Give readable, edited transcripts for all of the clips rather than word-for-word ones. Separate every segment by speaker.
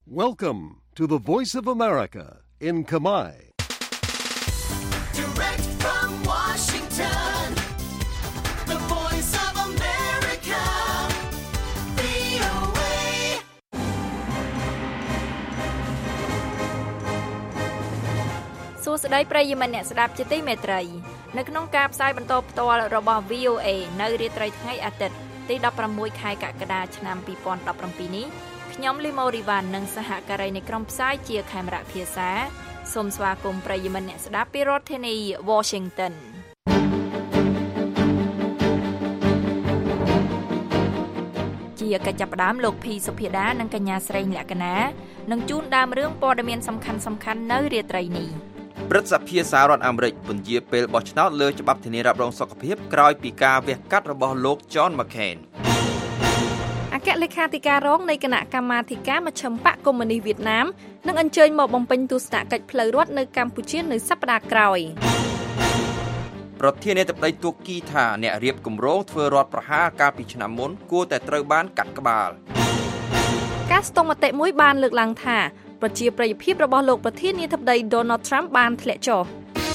Speaker 1: Welcome to the Voice of America in Khmer.
Speaker 2: Direct from Washington, the Voice of America, VOA.
Speaker 3: សួស្តីប្រិយមិត្តអ្នកស្ដាប់ជាទីមេត្រីនៅក្នុងការផ្សាយបន្តផ្ទាល់របស់ VOA នៅរាត្រីថ្ងៃអាទិត្យទី16ខែកក្កដាឆ្នាំ2017នេះខ្ញុំលីម៉ូរីវ៉ាន់និងសហការីនៃក្រុមផ្សាយជាខេមរៈភាសាសូមស្វាគមន៍ប្រិយមិត្តអ្នកស្ដាប់ពីរដ្ឋធានី Washington ជាកិច្ចចាប់ផ្ដើមលោកភីសុភាដានិងកញ្ញាស្រីលក្ខណានឹងជូនដើមរឿងព័ត៌មានសំខាន់ៗនៅរាត្រីនេះ
Speaker 4: ព្រឹទ្ធសភាសហរដ្ឋអាមេរិកពន្យាពេលបោះឆ្នោតលើច្បាប់ធានារ៉ាប់រងសុខភាពក្រោយពីការវះកាត់របស់លោក John McCain
Speaker 3: អគ្គលេខាធិការរងនៃគណៈកម្មាធិការមជ្ឈិមបក្សកុម្មុយនីសវៀតណាមនឹងអញ្ជើញមកបំពេញទស្សនកិច្ចផ្លូវរដ្ឋនៅកម្ពុជានៅសប្តាហ៍ក្រោយ
Speaker 4: ប្រធានាធិបតីទូគីថាអ្នករៀបគម្រោងធ្វើរដ្ឋប្រហារកាលពីឆ្នាំមុនគួរតែត្រូវបានកាត់ក្បាល
Speaker 3: ការស្ទង់មតិមួយបានលើកឡើងថាប្រជាប្រិយភាពរបស់លោកប្រធានាធិបតី Donald Trump បានធ្លាក់ចុះ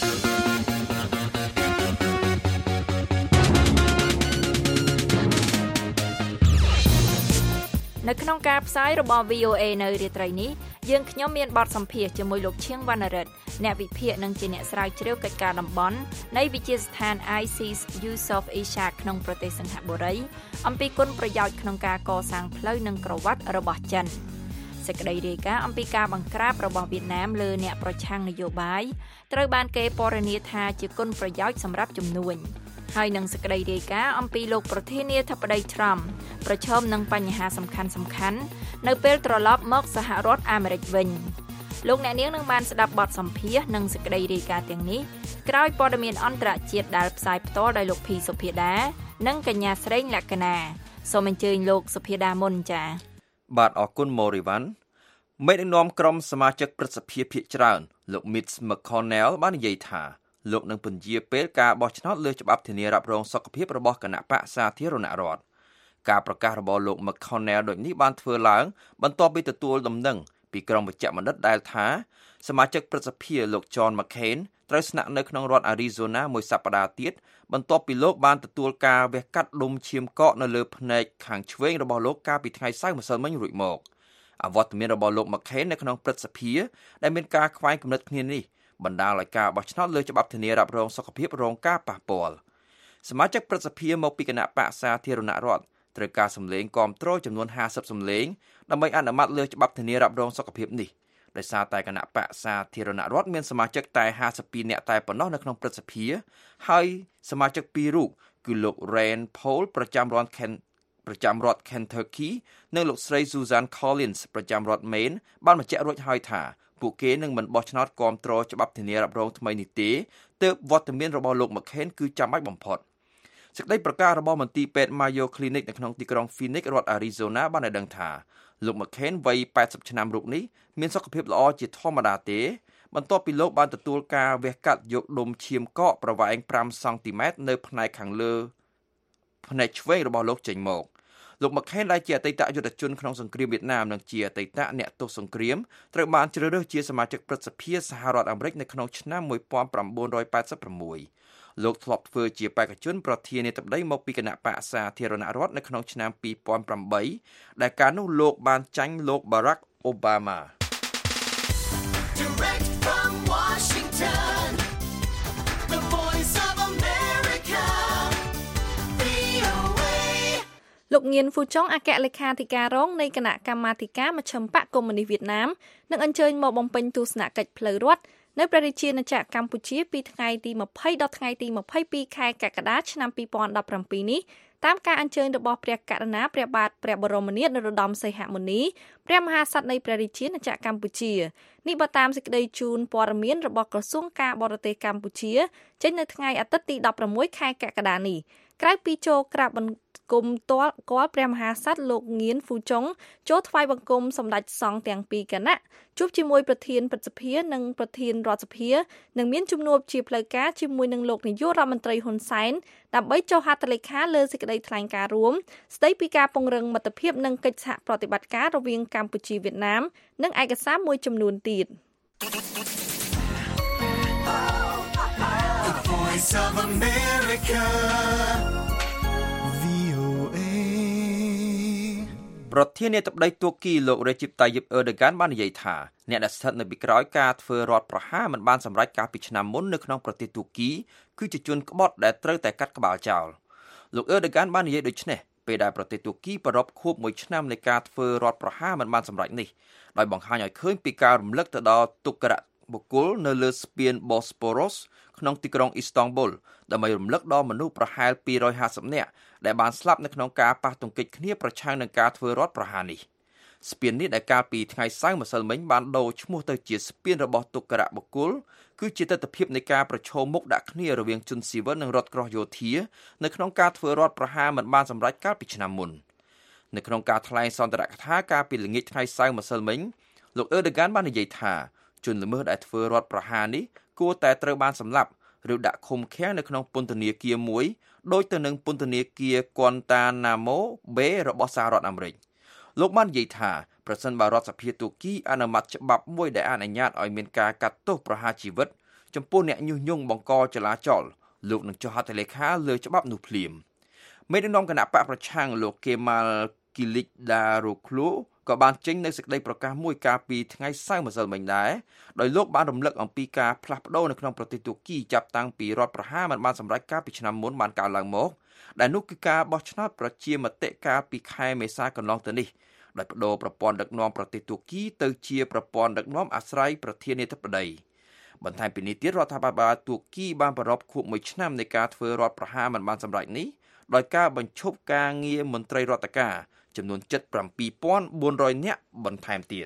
Speaker 3: នៅក្នុងការផ្សាយរបស់ VOA នៅរាត្រីនេះយើងខ្ញុំមានបទសម្ភាសន៍ជាមួយលោកឈៀងវណ្ណរិទ្ធអ្នកវិភាគនិងជាអ្នកស្រាវជ្រាវកិច្ចការតំបន់នៃវិទ្យាស្ថាន ICES Yusof Ishak ក្នុងប្រទេសសិង្ហបុរីអំពីគុណប្រយោជន៍ក្នុងការកសាងផ្លូវនិងក្រវ៉ាត់របស់ចិនសេចក្តីរាយការណ៍អំពីការបង្ក្រាបរបស់វៀតណាមលើអ្នកប្រឆាំងនយោបាយត្រូវបានគេពណ៌នាថាជាគុណប្រយោជន៍សម្រាប់ជំនួញហើយនឹងសេចក្តីរាយការណ៍អំពីលោកប្រធានាធិបតី Trump ប្រឈមនឹងបញ្ហាសំខាន់ៗនៅពេលត្រឡប់មកសហរដ្ឋអាមេរិកវិញលោកអ្នកនាងនឹងបានស្ដាប់បទសម្ភាសន៍និងសេចក្តីរាយការណ៍ទាំងនេះក្រោយព័ត៌មានអន្តរជាតិដែលផ្សាយផ្ទាល់ដោយលោកភីសុភាដានិងកញ្ញាស្រីលក្ខណាសូមអញ្ជើញលោកសុភាដាមុនចា៎
Speaker 4: បាទអរគុណម៉ូរីវ៉ាន់មេដឹកនាំក្រុមសមាជិកព្រឹទ្ធសភាភាគច្រើនលោក Mitch McConnell បាននិយាយថាលោកនឹងពន្យាពេលការបោះឆ្នោតលើច្បាប់ធានារ៉ាប់រងសុខភាពរបស់គណៈបក្សសាធារណរដ្ឋការប្រកាសរបស់លោក McConnell ដូចនេះបានធ្វើឡើងបន្ទាប់ពីទទួលដំណឹងពីក្រុមវេជ្ជបណ្ឌិតដែលថាសមាជិកព្រឹទ្ធសភាលោក John McCain ត្រូវស្នាក់នៅក្នុងរដ្ឋ Arizona មួយសប្តាហ៍ទៀតបន្ទាប់ពីលោកបានទទួលការវះកាត់ដុំឈាមកកនៅលើភ្នែកខាងឆ្វេងរបស់លោកកាលពីថ្ងៃសៅរ៍ម្សិលមិញរួចមកអវត្តមានរបស់លោក McCain នៅក្នុងព្រឹទ្ធសភាដែលមានការខ្វែងគំនិតគ្នានេះបណ្ដាលឲ្យការបោះឆ្នោតលើច្បាប់ធានារ៉ាប់រងសុខភាពរងការប៉ះពាល់សមាជិកព្រឹទ្ធសភាមកពីគណៈបក្សសាធារណរដ្ឋត្រូវការសម្លេងគាំទ្រចំនួន50សម្លេងដើម្បីអនុម័តលើច្បាប់ធានារ៉ាប់រងសុខភាពនេះដោយសារតែគណៈបក្សសាធារណរដ្ឋមានសមាជិកតែ52នាក់តែប៉ុណ្ណោះនៅក្នុងព្រឹទ្ធសភាហើយសមាជិក2រូបគឺលោក Rand Paul ប្រចាំរដ្ឋ Kentucky និងលោកស្រី Susan Collins ប្រចាំរដ្ឋ Maine បានបញ្ជាក់រួចហើយថាពួកគេនឹងមិនបោះឆ្នោតគាំទ្រច្បាប់ធានារ៉ាប់រងថ្មីនេះទេទើបវត្តមានរបស់លោក McCain គឺចាំបាច់បំផុតសេចក្តីប្រកាសរបស់មន្ទីរពេទ្យ Mayo Clinic នៅក្នុងទីក្រុង Phoenix រដ្ឋ Arizona បានឲ្យដឹងថាលោក McCain វ័យ80ឆ្នាំរូបនេះមានសុខភាពល្អជាធម្មតាទេបន្ទាប់ពីលោកបានទទួលការវះកាត់យកដុំឈាមកកប្រវែង5សង់ទីម៉ែត្រនៅផ្នែកខាងលើផ្នែកឆ្វេងរបស់លោកចេញមកលោក McCain ដែលជាអតីតយុទ្ធជនក្នុងសង្គ្រាមវៀតណាមនិងជាអតីតអ្នកទោសសង្គ្រាមត្រូវបានជ្រើសរើសជាសមាជិកព្រឹទ្ធសភាសហរដ្ឋអាមេរិកនៅក្នុងឆ្នាំ1986លោកធ្លាប់ធ្វើជាបេក្ខជនប្រធានាធិបតីមកពីគណៈបក្សសាធារណរដ្ឋនៅក្នុងឆ្នាំ2008ដែលកាលនោះលោកបានចាញ់លោក Barack Obama
Speaker 2: Direct from Washington, the Voice of America, VOA.
Speaker 3: លោកងៀនហ្វូចុងអគ្គលេខាធិការរងនៃគណៈកម្មាធិការមជ្ឈិមបក្សកុម្មុយនីសវៀតណាមនឹងអញ្ជើញមកបំពេញទស្សនកិច្ចផ្លូវរដ្ឋនៅព្រះរាជាណាចក្រកម្ពុជាពីថ្ងៃទី20ដល់ថ្ងៃទី22ខែកក្កដាឆ្នាំ2017នេះតាមការអញ្ជើញរបស់ព្រះករុណាព្រះបាទព្រះបរមនាថនរោត្តមសីហមុនីព្រះមហាក្សត្រនៃព្រះរាជាណាចក្រកម្ពុជានេះបើតាមសេចក្តីជូនព័ត៌មានរបស់ក្រសួងការបរទេសកម្ពុជាចេញនៅថ្ងៃអាទិត្យទី16ខែកក្កដានេះ
Speaker 5: ក្រៅពីចូលក្រាបបង្គំទាល់គាល់ព្រះមហាក្សត្រលោកងៀនហ្វូចុងចូលថ្វាយបង្គំសម្ដេចសង្ឃទាំងពីរគណៈជួបជាមួយប្រធានព្រឹទ្ធសភានិងប្រធានរដ្ឋសភានិងមានជំនួបជាផ្លូវការជាមួយនឹងលោកនាយករដ្ឋមន្ត្រីហ៊ុនសែនដើម្បីចុះហត្ថលេខាលើសេចក្តីថ្លែងការណ៍រួមស្តីពីការពង្រឹងមិត្តភាពនិងកិច្ចសហប្រតិបត្តិការរវាងកម្ពុជាវៀតណាមនិងឯកសារមួយចំនួនទៀត
Speaker 2: Voice of America VOA
Speaker 4: ប្រធានាធិបតីទួរគីលោករេជីប តាយីប អឺដូហ្គានបាននិយាយថាអ្នកដែលស្ថិតនៅពីក្រោយការធ្វើរដ្ឋប្រហារមិនបានសម្រេចការពីឆ្នាំមុននៅក្នុងប្រទេសទួរគីគឺជាជនក្បត់ដែលត្រូវតែកាត់ក្បាលចោលលោកអឺដូហ្គានបាននិយាយដូចនេះពេលដែលប្រទេសទួរគីប្រារព្ធខួប1ឆ្នាំនៃការធ្វើរដ្ឋប្រហារមិនបានសម្រេចនេះដោយបង្ហាញឲ្យឃើញពីការរំលឹកទៅដល់ទុក្ខរបុគ្គលនៅលើស្ពាន Bosporus ក្នុងទីក្រុង Istanbul ដើម្បីរំលឹកដល់មនុស្សប្រហែល250នាក់ដែលបានស្លាប់នៅក្នុងការប៉ះទង្គិចគ្នាប្រឆាំងនឹងការធ្វើរដ្ឋប្រហារនេះស្ពាននេះដែលកាលពីថ្ងៃសៅរ៍ម្សិលមិញបានដូរឈ្មោះទៅជាស្ពានរបស់ទុក្ខរបុគ្គលគឺជាទស្សនវិជ្ជានៃការប្រឈមមុខដាក់គ្នារវាងជនស៊ីវិលនិងរដ្ឋក្រោះយោធានៅក្នុងការធ្វើរដ្ឋប្រហារមិនបានសម្រេចកាលពីឆ្នាំមុននៅក្នុងការថ្លែងសន្ទរកថាកាលពីល្ងាចថ្ងៃសៅរ៍ម្សិលមិញលោកអឺដូហ្គានបាននិយាយថាជនល្មើសដែលធ្វើរដ្ឋប្រហារនេះគួរតែត្រូវបានសម្លាប់ឬដាក់ឃុំឃាំងនៅក្នុងពន្ធនាគារមួយដូចទៅនឹងពន្ធនាគារ Guantanamo Bay របស់សហរដ្ឋអាមេរិកលោកបាននិយាយថាប្រសិនបើរដ្ឋសភាទួរគីអនុម័តច្បាប់មួយដែលអនុញ្ញាតឲ្យមានការកាត់ទោសប្រហារជីវិតចំពោះអ្នកញុះញង់បង្កចលាចលលោកនឹងចុះហត្ថលេខាលើច្បាប់នោះភ្លាមមេដឹកនាំគណៈបកប្រឆាំងលោក Kemal Kılıçdaroğlu ក៏បានចេញនៅសេចក្តីប្រកាសមួយកាលពីថ្ងៃសៅរ៍ម្សិលមិញដែរដោយលោកបានរំលឹកអំពីការផ្លាស់ប្ដូរនៅក្នុងប្រទេសទួរគីចាប់តាំងពីរដ្ឋប្រហារមិនបានសម្រេចកាលពីឆ្នាំមុនបានកើតឡើងមកដែលនោះគឺការបោះឆ្នោតប្រជាមតិកាលពីខែមេសាកន្លងទៅនេះដោយបដូរប្រព័ន្ធដឹកនាំប្រទេសទួរគីទៅជាប្រព័ន្ធដឹកនាំអាស្រ័យប្រធានាធិបតីបន្ថែមពីនេះទៀតរដ្ឋាភិបាលទួរគីបានប្រារព្ធខួប1ឆ្នាំនៃការធ្វើរដ្ឋប្រហារមិនបានសម្រេចនេះដោយការបញ្ឈប់ការងារមន្ត្រីរដ្ឋការចំនួន 77,400 នាក់បន្ថែមទៀត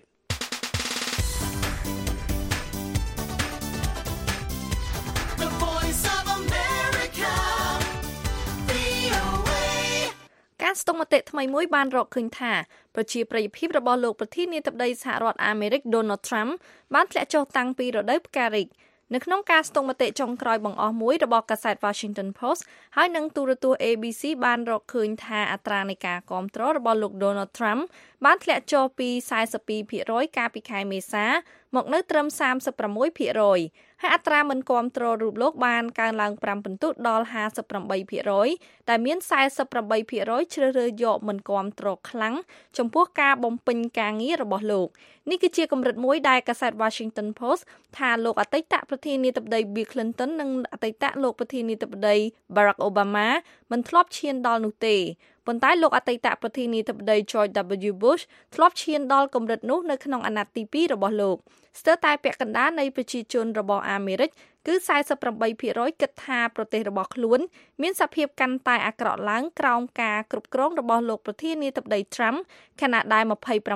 Speaker 5: ការស្ទង់មតិថ្មីមួយបានរកឃើញថាប្រជាប្រិយភាពរបស់លោកប្រធានាធិបតីសហរដ្ឋអាមេរិក Donald Trump បានធ្លាក់ចុះតាំងពីរដូវផ្ការីកនៅក្នុងការស្ទង់មតិចុងក្រោយបង្អស់មួយរបស់កាសែត Washington Post ហើយនិងទូរទស្សន៍ ABC បានរកឃើញថាអត្រានៃការគាំទ្ររបស់លោក Donald Trump បានធ្លាក់ចុះពី 42% កាលពីខែមេសាមកនៅត្រឹម 36% ហើយអត្រាមិនគាំទ្ររូបលោកបានកើនឡើង5ពិន្ទុដល់ 58% ដែលមាន 48% ជ្រើសរើសយកមិនគាំទ្រខ្លាំងចំពោះការបំពេញការងាររបស់លោកនេះគឺជាកម្រិតមួយដែលកាសែត Washington Post ថាលោកអតីតប្រធានាធិបតី Bill Clinton និងអតីតលោកប្រធានាធិបតី Barack Obama មិនធ្លាប់ឈានដល់នោះទេប៉ុន្តែលោកអតីតប្រធានាធិបតី George W. Bush ធ្លាប់ឈានដល់កម្រិតនោះនៅក្នុងអាណត្តិទី2របស់លោកស្ទើរតែពាក់កណ្ដាលនៃប្រជាជនរបស់អាមេរិកគឺ 48% គិតថាប្រទេសរបស់ខ្លួនមានសភាពកាន់តែអាក្រក់ឡើងក្រោមការគ្រប់គ្រងរបស់លោកប្រធានាធិបតី Trump ខណៈដែល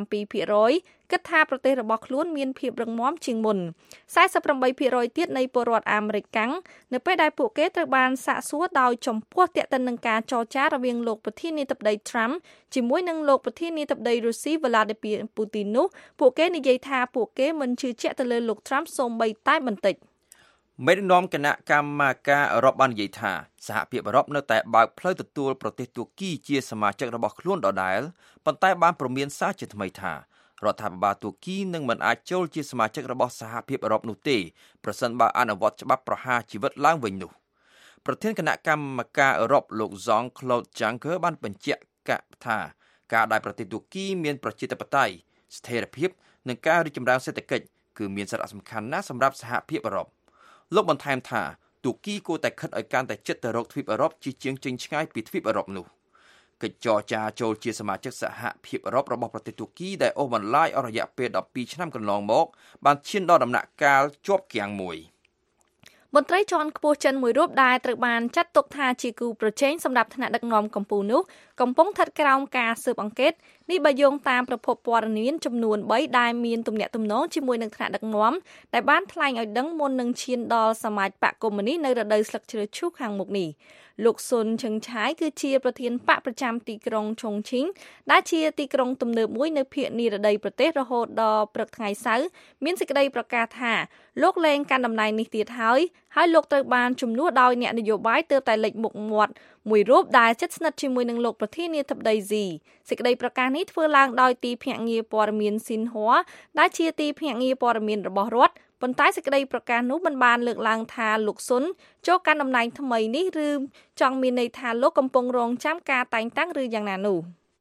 Speaker 5: 27% គិតថាប្រទេសរបស់ខ្លួនមានភាពរឹងមាំជាងមុន 48% ទៀតនៃពលរដ្ឋអាមេរិកកាំងនៅពេលដែលពួកគេត្រូវបានសាកសួរដោយចំពោះទាក់ទិននឹងការចរចារវាងលោកប្រធានាធិបតី Trump ជាមួយនឹងលោកប្រធានាធិបតីរុស្ស៊ី Vladimir Putin នោះពួកគេនិយាយថាពួកគេមិនជឿជាក់ទៅលើលោក Trump សូម្បីតែបន្តិច
Speaker 4: មេដឹកនាំគណៈកម្មការអឺរ៉ុបបាននិយាយថាសហភាពអឺរ៉ុបនៅតែបើកផ្លូវទទួលប្រទេសទួរគីជាសមាជិករបស់ខ្លួនដដែលប៉ុន្តែបានព្រមានសារជាថ្មីថារដ្ឋាភិបាលទួរគីនឹងមិនអាចចូលជាសមាជិករបស់សហភាពអឺរ៉ុបនោះទេប្រសិនបើអនុវត្តច្បាប់ប្រហារជីវិតឡើងវិញនោះប្រធានគណៈកម្មការអឺរ៉ុបលោក Jean-Claude Juncker បានបញ្ជាក់ថាការដែលប្រទេសទួរគីមានប្រជាធិបតេយ្យស្ថិរភាពនិងការរីកចម្រើនសេដ្ឋកិច្ចគឺមានសារៈសំខាន់ណាស់សម្រាប់សហភាពអឺរ៉ុបលោកបន្ថែមថាទួរគីគួរតែខិតឲ្យកាន់តែជិតទៅរកទ្វីបអឺរ៉ុបជាជាងចេញឆ្ងាយពីទ្វីបអឺរ៉ុបនោះកិច្ចចរចាចូលជាសមាជិកសហភាពអឺរ៉ុបរបស់ប្រទេសទួរគីដែលអូសបន្លាយអស់រយៈពេល12ឆ្នាំកន្លងមកបានឈានដល់ដំណាក់កាលជាប់គាំងមួយ
Speaker 5: មន្ត្រីជាន់ខ្ពស់ចិនមួយរូបដែលត្រូវបានចាត់ទុកថាជាគូប្រជែងសម្រាប់ថ្នាក់ដឹកនាំកម្ពុជានោះកំពុងស្ថិតក្រោមការស៊ើបអង្កេតនេះបើយោងតាមប្រភពព័ត៌មានចំនួន3ដែលមានទំនាក់ទំនងជាមួយនឹងថ្នាក់ដឹកនាំដែលបានថ្លែងឲ្យដឹងមុននឹងឈានដល់សមាជបកកុម្មុយនីសនៅរដូវស្លឹកជ្រៅឈូសខាងមុខនេះលោកស៊ុនឈឹងឆាយគឺជាប្រធានបកប្រចាំទីក្រុងឆុងឈីងដែលជាទីក្រុងទំនើបមួយនៅភាគនិរតីប្រទេសរហូតដល់ព្រឹកថ្ងៃសៅរ៍មានសេចក្តីប្រកាសថាលោកលែងកាន់តំណែងនេះទៀតហើយលោកត្រូវបានជំនួសដោយអ្នកនយោបាយទើបតែលេចមុខមាត់មួយរូបដែលជិតស្និទ្ធជាមួយនឹងលោកប្រធានាធិបតីស៊ីសេចក្តីប្រកាសនេះធ្វើឡើងដោយទីភ្នាក់ងារព័ត៌មានស៊ីនហួរដែលជាទីភ្នាក់ងារព័ត៌មានរបស់រដ្ឋប៉ុន្តែសេចក្តីប្រកាសនោះមិនបានលើកឡើងថាលោកស៊ុនចូលកាន់តំណែងថ្មីនេះឬចង់មានន័យថាលោកកំពុងរងចាំការតែងតាំងឬយ៉ាងណានោះ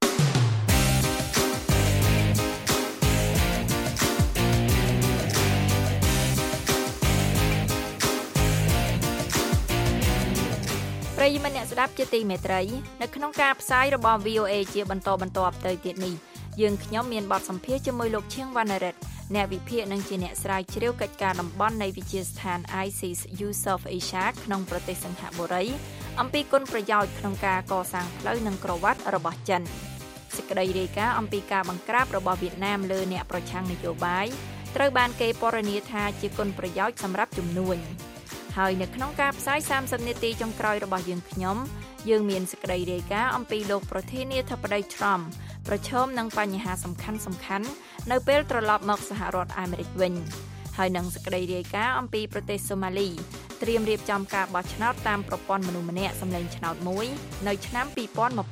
Speaker 3: ប្រិយមិត្តអ្នកស្ដាប់ជាទីមេត្រីនៅក្នុងការផ្សាយរបស់ VOA ជាបន្តទៅទៀតនេះយើងខ្ញុំមានបទសម្ភាសន៍ជាមួយលោកឈៀងវណ្ណរិទ្ធអ្នកវិភាគនិងជាអ្នកស្រាវជ្រាវកិច្ចការតំបន់នៃវិទ្យាស្ថាន ICES Yusof Ishak ក្នុងប្រទេសសិង្ហបុរីអំពីគុណប្រយោជន៍ក្នុងការកសាងផ្លូវនិងក្រវ៉ាត់របស់ចិនសេចក្តីរាយការណ៍អំពីការបង្ក្រាបរបស់វៀតណាមលើអ្នកប្រឆាំងនយោបាយត្រូវបានគេពណ៌នាថាជាគុណប្រយោជន៍សម្រាប់ជំនួញហើយនៅក្នុងការផ្សាយ30នាទីចុងក្រោយរបស់យើងមានសេចក្តីរាយការណ៍អំពីលោកប្រធានាធិបតី Trump ប្រឈមនឹងបញ្ហាសំខាន់នៅពេលត្រឡប់មកសហរដ្ឋអាមេរិកវិញហើយនឹងសេចក្តីរាយការណ៍អំពីប្រទេសសូម៉ាលីត្រៀមរៀបចំការបោះឆ្នោតតាមប្រព័ន្ធមនុស្សម្នាក់សម្លេងឆ្នោតមួយនៅឆ្នាំ2020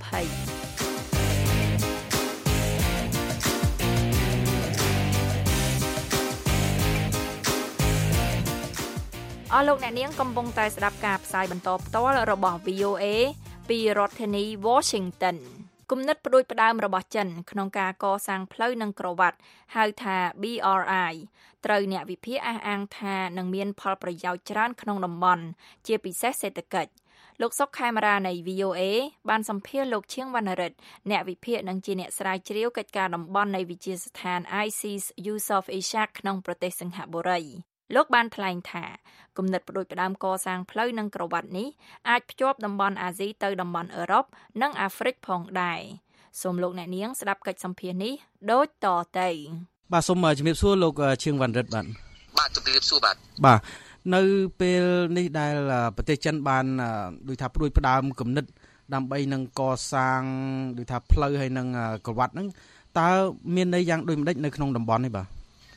Speaker 3: អស់លោកអ្នកនាងកំពុងតែស្ដាប់ការផ្សាយបន្តផ្ទាល់របស់ VOA ពីរដ្ឋធានី Washington គំនិតផ្ដួចផ្ដើមរបស់ចិនក្នុងការកសាងផ្លូវនិងក្រវ៉ាត់ហៅថា BRI ត្រូវអ្នកវិភាគអះអាងថានឹងមានផលប្រយោជន៍ច្រើនក្នុងតំបន់ជាពិសេសសេដ្ឋកិច្ចលោកសុកខេមរានៃ VOA បានសម្ភាសន៍លោកឈៀងវណ្ណរិទ្ធអ្នកវិភាគនិងជាអ្នកស្រាវជ្រាវកិច្ចការតំបន់នៃវិទ្យាស្ថាន ICES Yusof Ishak ក្នុងប្រទេសសិង្ហបុរីលោកបានថ្លែងថាគំនិតផ្ដួចផ្ដើមកសាងផ្លូវនិងក្រវ៉ាត់នេះអាចភ្ជាប់តំបន់អាស៊ីទៅតំបន់អឺរ៉ុបនិងអាហ្វ្រិកផងដែរសូមលោកអ្នកនាងស្ដាប់កិច្ចសម្ភាសន៍នេះដូចតទៅ
Speaker 6: បាទសូមជំរាបសួរលោកឈៀងវណ្ណរិទ្ធបាទ
Speaker 7: ជំរាបសួរបាទ
Speaker 6: នៅពេលនេះដែលប្រទេសចិនបានដូចថាផ្ដួចផ្ដើមគំនិតដើម្បីនឹងកសាងដូចថាផ្លូវហើយនឹងក្រវ៉ាត់ហ្នឹងតើមានន័យយ៉ាងដូចម្ដេចនៅក្នុងតំបន់នេះបាទ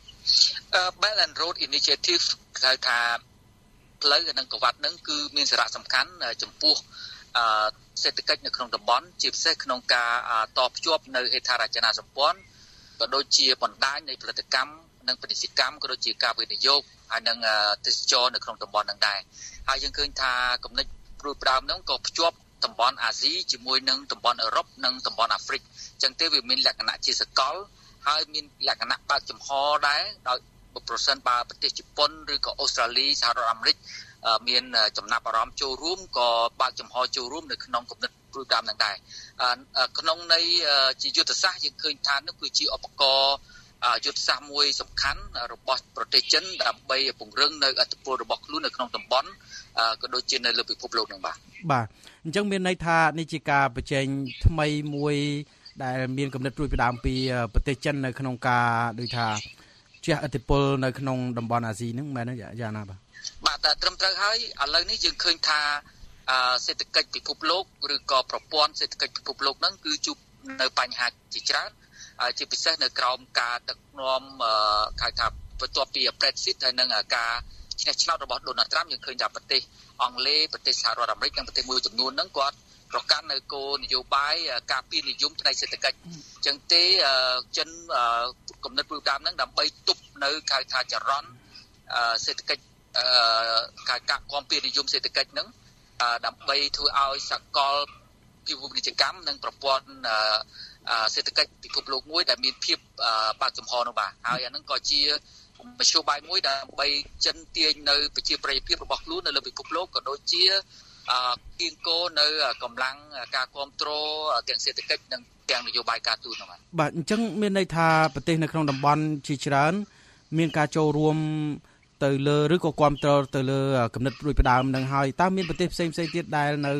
Speaker 7: Belt and Road Initiative ហៅថាផ្លូវនិងក្រវ៉ាត់ហ្នឹងគឺមានសារៈសំខាន់ចំពោះសេដ្ឋកិច្ចនៅក្នុងតំបន់ជាពិសេសក្នុងការតភ្ជាប់នៅហេដ្ឋារចនាសម្ព័ន្ធក៏ដូចជាបណ្ដាញនៃផលិតកម្មនិងពាណិជ្ជកម្មក៏ដូចជាការវិនិយោគហើយនិងទេសចរនៅក្នុងតំបន់ហ្នឹងដែរហើយយើងឃើញថាគំនិតព្រួយផ្ដើមហ្នឹងក៏ភ្ជាប់តំបន់អាស៊ីជាមួយនឹងតំបន់អឺរ៉ុបនិងតំបន់អាហ្វ្រិកអញ្ចឹងទេវាមានលក្ខណៈជាសកលហើយមានលក្ខណៈបើកចំហដែរដោយប្រសិនបើប្រទេសជប៉ុនឬក៏អូស្ត្រាលីសហរដ្ឋអាមេរិកមានចំណាប់អារម្មណ៍ចូលរួមក៏បើកចំហចូលរួមនៅក្នុងគំនិតព្រួយផ្ដើមហ្នឹងដែរក្នុងន័យជាយុទ្ធសាស្ត្រយើងឃើញថានោះគឺជាឧបករណ៍យុទ្ធសាស្ត្រមួយសំខាន់របស់ប្រទេសចិនដើម្បីពង្រឹងនៅឥទ្ធិពលរបស់ខ្លួននៅក្នុងតំបន់ក៏ដូចជានៅលើពិភពលោកហ្នឹងបាទ
Speaker 6: អញ្ចឹងមានន័យថានេះជាការបញ្ចេញថ្មីមួយដែលមានគំនិតព្រួយផ្ដើមពីប្រទេសចិននៅក្នុងការដូចថាជះឥទ្ធិពលនៅក្នុងតំបន់អាស៊ីហ្នឹងមែនទេយ៉ាងណា
Speaker 7: បាទត្រឹមត្រូវហើយឥឡូវនេះយើងឃើញថាសេដ្ឋកិច្ចពិភពលោកឬក៏ប្រព័ន្ធសេដ្ឋកិច្ចពិភពលោកហ្នឹងគឺជួបនៅបញ្ហាជាច្រើនជាពិសេសនៅក្រោមការដឹកនាំហៅថាបន្ទាប់ពី Brexit ហើយនឹងការឈ្នះឆ្នោតរបស់ Donald Trump យើងឃើញថាប្រទេសអង់គ្លេសប្រទេសសហរដ្ឋអាមេរិកនិងប្រទេសមួយចំនួនហ្នឹងគាត់ប្រកាន់នៅគោលនយោបាយការពារនិយមផ្នែកសេដ្ឋកិច្ចអញ្ចឹងទេចិនគំនិតព្រួយផ្ដើមហ្នឹងដើម្បីទប់នៅហៅថាចរន្តសេដ្ឋកិច្ចការគាំពារនិយមសេដ្ឋកិច្ចហ្នឹងដើម្បីធ្វើឲ្យសកលពិភពពាណិជ្ជកម្មនិងប្រព័ន្ធសេដ្ឋកិច្ចពិភពលោកមួយដែលមានភាពបើកចំហនោះបាទហើយអាហ្នឹងក៏ជាមធ្យោបាយមួយដើម្បីចិនទាញនៅប្រជាប្រិយភាពរបស់ខ្លួននៅលើពិភពលោកក៏ដូចជាគៀងគរនៅកម្លាំងការគ្រប់គ្រងទាំងសេដ្ឋកិច្ចនិងទាំងនយោបាយការទូតនោះ
Speaker 6: បាទអញ្ចឹងមានន័យថាប្រទេសនៅក្នុងតំបន់ជាច្រើនមានការចូលរួមទៅលើឬក៏គ្រប់គ្រងទៅលើគំនិតព្រួយផ្ដើមនឹងហើយតើមានប្រទេសផ្សេងទៀតដែលនៅ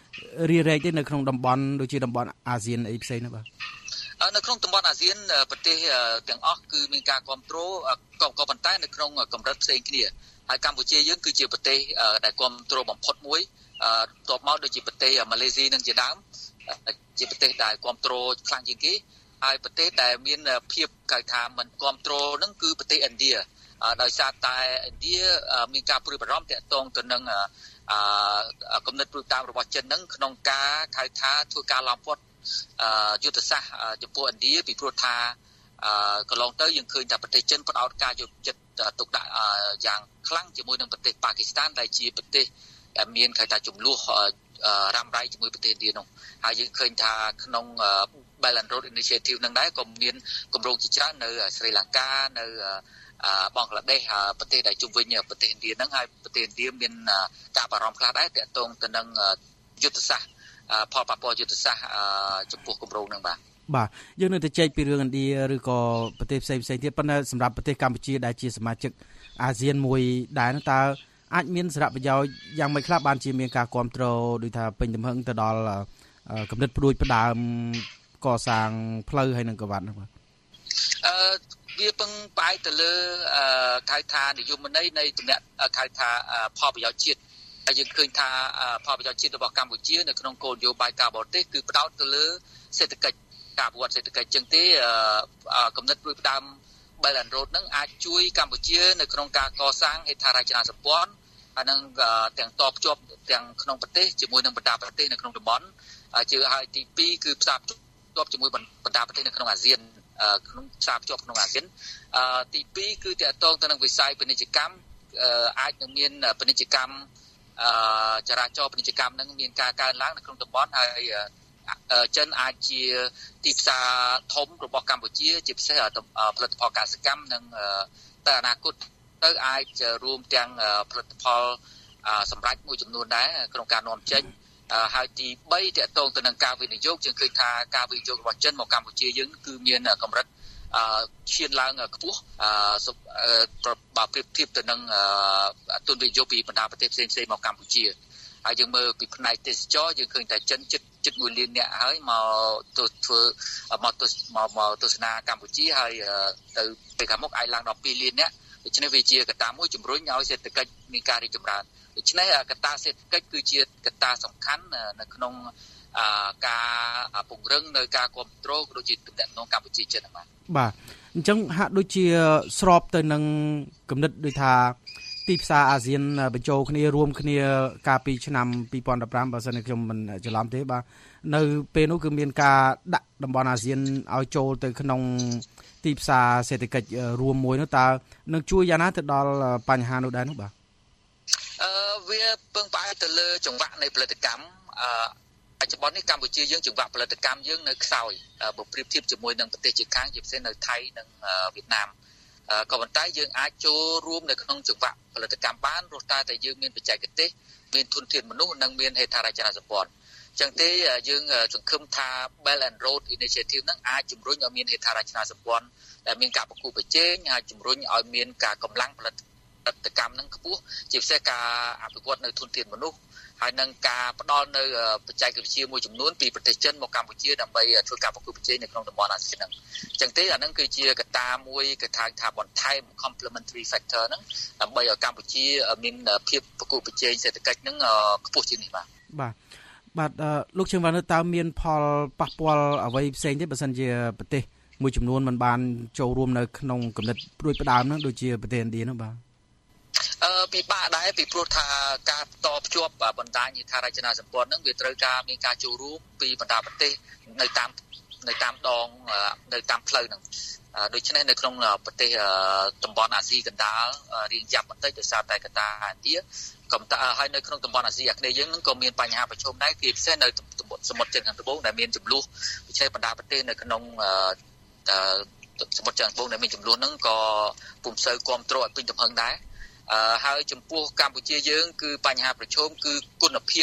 Speaker 6: រារែកទេនៅក្នុងតំបន់ដូចជាតំបន់អាស៊ានអីផ្សេងណាបាទ
Speaker 7: នៅក្នុងតំបន់អាស៊ានប្រទេសទាំងអស់គឺមានការគ្រប់គ្រងក៏ប៉ុន្តែនៅក្នុងកម្រិតផ្សេងគ្នាហើយកម្ពុជាយើងគឺជាប្រទេសដែលគ្រប់គ្រងបំផុតមួយតបមកដូចជាប្រទេសម៉ាឡេស៊ីនឹងជាដើមជាប្រទេសដែលគ្រប់គ្រងខ្លាំងជាងគេហើយប្រទេសដែលមានភាពគេថាមិនគ្រប់គ្រងហ្នឹងគឺប្រទេសឥណ្ឌាដោយសារតែឥណ្ឌាមានការព្រួយបារម្ភទាក់ទងទៅនឹងគំនិតព្រួយតាមរបស់ចិនហ្នឹងក្នុងការហៅថាធ្វើការឡោមព័ទ្ធយុទ្ធសាស្ត្រចំពោះឥណ្ឌាពីព្រោះថាកន្លងទៅយើងឃើញថាប្រទេសចិនផ្ដោតការយកចិត្តទុកដាក់យ៉ាងខ្លាំងជាមួយនឹងប្រទេសប៉ាគីស្ថានដែលជាប្រទេសដែលមានគេថាចំនួនរ៉ាំរ៉ៃជាមួយប្រទេសឥណ្ឌានោះហើយយើងឃើញថាក្នុង Belt and Road Initiative នឹងដែរក៏មានគម្រោងជាច្រើននៅស្រីលង្កានៅបង់ក្លាដេសប្រទេសដែលជុំវិញប្រទេសឥណ្ឌាហ្នឹងហើយប្រទេសឥណ្ឌាមានការបារម្ភខ្លះដែរទាក់ទងទៅនឹងយុទ្ធសាស្ត្រផលប៉ះពាល់យុទ្ធសាស្ត្រចំពោះគម្រោងហ្នឹងបាទ
Speaker 6: យើងនៅតែចែកពីរឿងឥណ្ឌាឬក៏ប្រទេសផ្សេងៗទៀតប៉ុន្តែសម្រាប់ប្រទេសកម្ពុជាដែលជាសមាជិកអាស៊ានមួយដែរនោះតើអាចមានសារៈប្រយោជន៍យ៉ាងម៉េចខ្លះបានជាមានការគ្រប់គ្រងដូចថាពេញទំហឹងទៅដល់គំនិតព្រួយផ្ដើមកសាងផ្លូវហើយនឹងកវ៉ាត់នោះបាទ
Speaker 7: វាពឹងផ្អែកទៅលើហៅថានយោបាយនៃទំនាក់ហៅថាផលប្រយោជន៍ជាតិហើយយើងឃើញថាផលប្រយោជន៍ជាតិរបស់កម្ពុជានៅក្នុងគោលនយោបាយការបរទេសគឺផ្ដោតទៅលើសេដ្ឋកិច្ចការអភិវឌ្ឍសេដ្ឋកិច្ចចឹងទេគំនិតព្រួយផ្ដើម Belt and Road នឹងអាចជួយកម្ពុជានៅក្នុងការកសាងហេដ្ឋារចនាសម្ព័ន្ធហើយនឹងទាំងតភ្ជាប់ទាំងក្នុងប្រទេសជាមួយនឹងបណ្ដាប្រទេសនៅក្នុងតំបន់ជឿហើយទី2គឺផ្សារភ្ជាប់ជាមួយបណ្ដាប្រទេសនៅក្នុងអាស៊ានក្នុងផ្សារភ្ជាប់ក្នុងអាស៊ានទី2គឺទាក់ទងទៅនឹងវិស័យពាណិជ្ជកម្មអាចនឹងមានពាណិជ្ជកម្មចរាចរណ៍ពាណិជ្ជកម្មនឹងមានការកើនឡើងនៅក្នុងតំបន់ហើយចិនអាចជាទីផ្សារធំរបស់កម្ពុជាជាពិសេសផលិតផលកសិកម្មនិងទៅអនាគតទៅអាចរួមទាំងផលិតផលសម្រាប់មួយចំនួនដែរក្នុងការនាំចេញហើយទី3តកតងទៅនឹងការវិនិយោគយើងឃើញថាការវិនិយោគរបស់ចិនមកកម្ពុជាយើងគឺមានកម្រិតឈានឡើងខ្ពស់បើប្រៀបធៀបទៅនឹងទុនវិនិយោគពីបណ្ដាប្រទេសផ្សេងៗមកកម្ពុជាហើយយើងមើលពីផ្នែកទេសចរយើងឃើញតែចិនជិត1លាននាក់ហើយមកធ្វើមកទស្សនាកម្ពុជាហើយទៅពេលខាងមុខអាចឡើងដល់2លាននាក់ដូច្នេះវាជាកត្តាមួយជំរុញឲ្យសេដ្ឋកិច្ចមានការរីកចម្រើនដូច្នេះកត្តាសេដ្ឋកិច្ចគឺជាកត្តាសំខាន់នៅក្នុងការពង្រឹងនៅការគ្រប់គ្រងដូចជាទំនាក់ទំនងកម្ពុជាចិន
Speaker 6: បាទអញ្ចឹងហាក់ដូចជាស្របទៅនឹងគំនិតដូចថាទីផ្សារអាស៊ានបញ្ចូលគ្នារួមគ្នាកាលពីឆ្នាំ2015បើសិនជាខ្ញុំមិនច្រឡំទេបាទនៅពេលនោះគឺមានការដាក់តំបន់អាស៊ានឲ្យចូលទៅក្នុងទីផ្សារសេដ្ឋកិច្ចរួមមួយនោះតើនឹងជួយយ៉ាងណាទៅដល់បញ្ហានោះដែរនោះបាទ
Speaker 7: វាពឹងផ្អែកទៅលើចង្វាក់នៃផលិតកម្មបច្ចុប្បន្ននេះកម្ពុជាយើងចង្វាក់ផលិតកម្មយើងនៅខ្សោយបើប្រៀបធៀបជាមួយនឹងប្រទេសជិតខាងជាពិសេសនៅថៃនិងវៀតណាមក៏ប៉ុន្តែយើងអាចចូលរួមនៅក្នុងចង្វាក់ផលិតកម្មបានព្រោះតែយើងមានបច្ចេកទេសមានធនធានមនុស្សនិងមានហេដ្ឋារចនាសម្ព័ន្ធចឹងទេយើងសង្ឃឹមថា Belt and Road Initiative នឹងអាចជំរុញឲ្យមានហេដ្ឋារចនាសម្ព័ន្ធដែលមានការប្រកួតប្រជែងហើយជំរុញឲ្យមានការកម្លាំងផលិតកម្មនឹងខ្ពស់ជាពិសេសការអភិវឌ្ឍនៅធនធានមនុស្សហើយនឹងការផ្ដល់នៅបច្ចេកវិទ្យាមួយចំនួនពីប្រទេសចិនមកកម្ពុជាដើម្បីធ្វើការប្រកួតប្រជែងនៅក្នុងតំបន់អាស៊ានហ្នឹងអញ្ចឹងទេអាហ្នឹងគឺជាកត្តាមួយគេថាបន្ថែម complementary factor ហ្នឹងដើម្បីឲ្យកម្ពុជាមានភាពប្រកួតប្រជែងសេដ្ឋកិច្ចហ្នឹងខ្ពស់ជាងនេះ
Speaker 6: បាទលោកជើងវ៉ាន់តើមានផលប៉ះពាល់អ្វីផ្សេងទេបើសិនជាប្រទេសមួយចំនួនមិនបានចូលរួមនៅក្នុងគំនិតព្រួយផ្ដើមហ្នឹងដូចជាប្រទេសឥណ្ឌាហ្នឹងបាទ
Speaker 7: ពិបាកដែរពីព្រោះថាការតភ្ជាប់បណ្ដាញហេដ្ឋារចនាសម្ព័ន្ធហ្នឹងវាត្រូវការមានការចូលរួមពីបណ្ដាប្រទេសនៅតាមដងនៅតាមផ្លូវហ្នឹងដូច្នេះនៅក្នុងប្រទេសតំបន់អាស៊ីកណ្ដាលរៀងយ៉ាប់បន្តិចដោយសារតែកត្តាឥណ្ឌាក៏តែហើយនៅក្នុងតំបន់អាស៊ីអាគ្នេយ៍យើងហ្នឹងក៏មានបញ្ហាប្រឈមដែរគឺពិសេសនៅសមុទ្រចិនខាងត្បូងដែលមានចំនួនដូច្នេះបណ្ដាប្រទេសនៅក្នុងសមុទ្រចិនខាងត្បូងដែលមានចំនួនហ្នឹងក៏ពុំសូវគ្រប់គ្រងឲ្យពេញទំហឹងដែរហើយចំពោះកម្ពុជាយើងគឺបញ្ហាប្រឈមគឺគុណភាព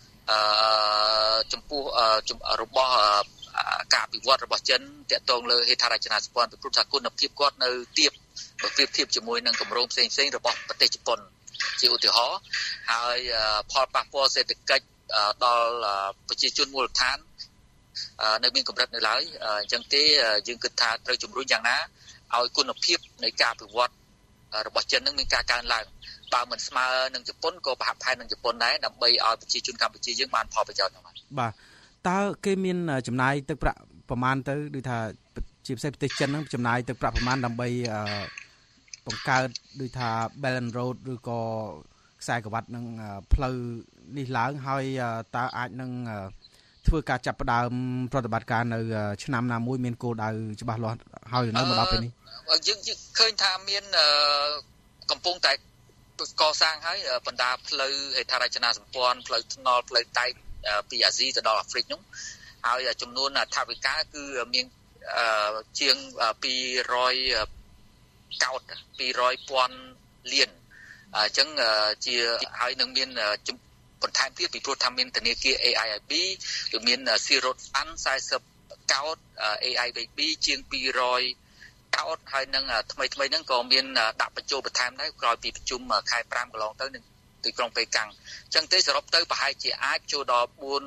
Speaker 7: ចំពោះរបស់ការអភិវឌ្ឍរបស់ចិនតាក់ទងលើហេដ្ឋារចនាសម្ព័ន្ធពីព្រោះថាគុណភាពគាត់នៅទាបបើប្រៀបធៀបជាមួយនឹងគម្រោងផ្សេងៗរបស់ប្រទេសជប៉ុនជាឧទាហរណ៍ហើយផលប៉ះពាល់សេដ្ឋកិច្ចដល់ប្រជាជនមូលដ្ឋាននៅមានកម្រិតនៅឡើយអញ្ចឹងទេយើងគិតថាត្រូវជំរុញយ៉ាងណាឲ្យគុណភាពនៃការអភិវឌ្ឍរបស់ចិននឹងមានការកើនឡើងបើមិនស្មើនឹងជប៉ុនក៏ប្រហាក់ប្រហែលនឹងជប៉ុនដែរដើម្បីឲ្យប្រជាជនកម្ពុជាយើងបានផលប្រយោជន៍ហ្នឹង
Speaker 6: បាទតើគេមានចំណាយទឹកប្រាក់ប្រមាណទៅដូចថាជាពិសេសប្រទេសចិនហ្នឹងចំណាយទឹកប្រាក់ប្រមាណដើម្បីបង្កើតដូចថា Belt and Road ឬក៏ខ្សែក្រវ៉ាត់នឹងផ្លូវនេះឡើងហើយតើអាចនឹងធ្វើការចាប់ផ្ដើមប្រតិបត្តិការនៅឆ្នាំណាមួយមានគោលដៅច្បាស់លាស់ហើយនៅមកដល់ពេលនេះ
Speaker 7: យើងឃើញថាមានកំពុងតែកសាងហើយបណ្ដាផ្លូវហេដ្ឋារចនាសម្ព័ន្ធផ្លូវថ្នល់ផ្លូវដែកពីអាស៊ីទៅដល់អាហ្វ្រិកនោះហើយចំនួនថវិកាគឺមានជាង200កោត200,000 លានអញ្ចឹងជាហើយនឹងមានបន្ថែមទៀតពីព្រោះថាមានធនាគារ AIIB ឬមាន Zero Fund 40កោត AIIB ជាង200កោតហើយនឹងថ្មីហ្នឹងក៏មានដាក់បញ្ចូលបន្ថែមដែរក្រោយពីប្រជុំខែ5កន្លងទៅនឹងទីក្រុងប៉េកាំងអញ្ចឹងទេសរុបទៅប្រហែលជាអាចចូលដល់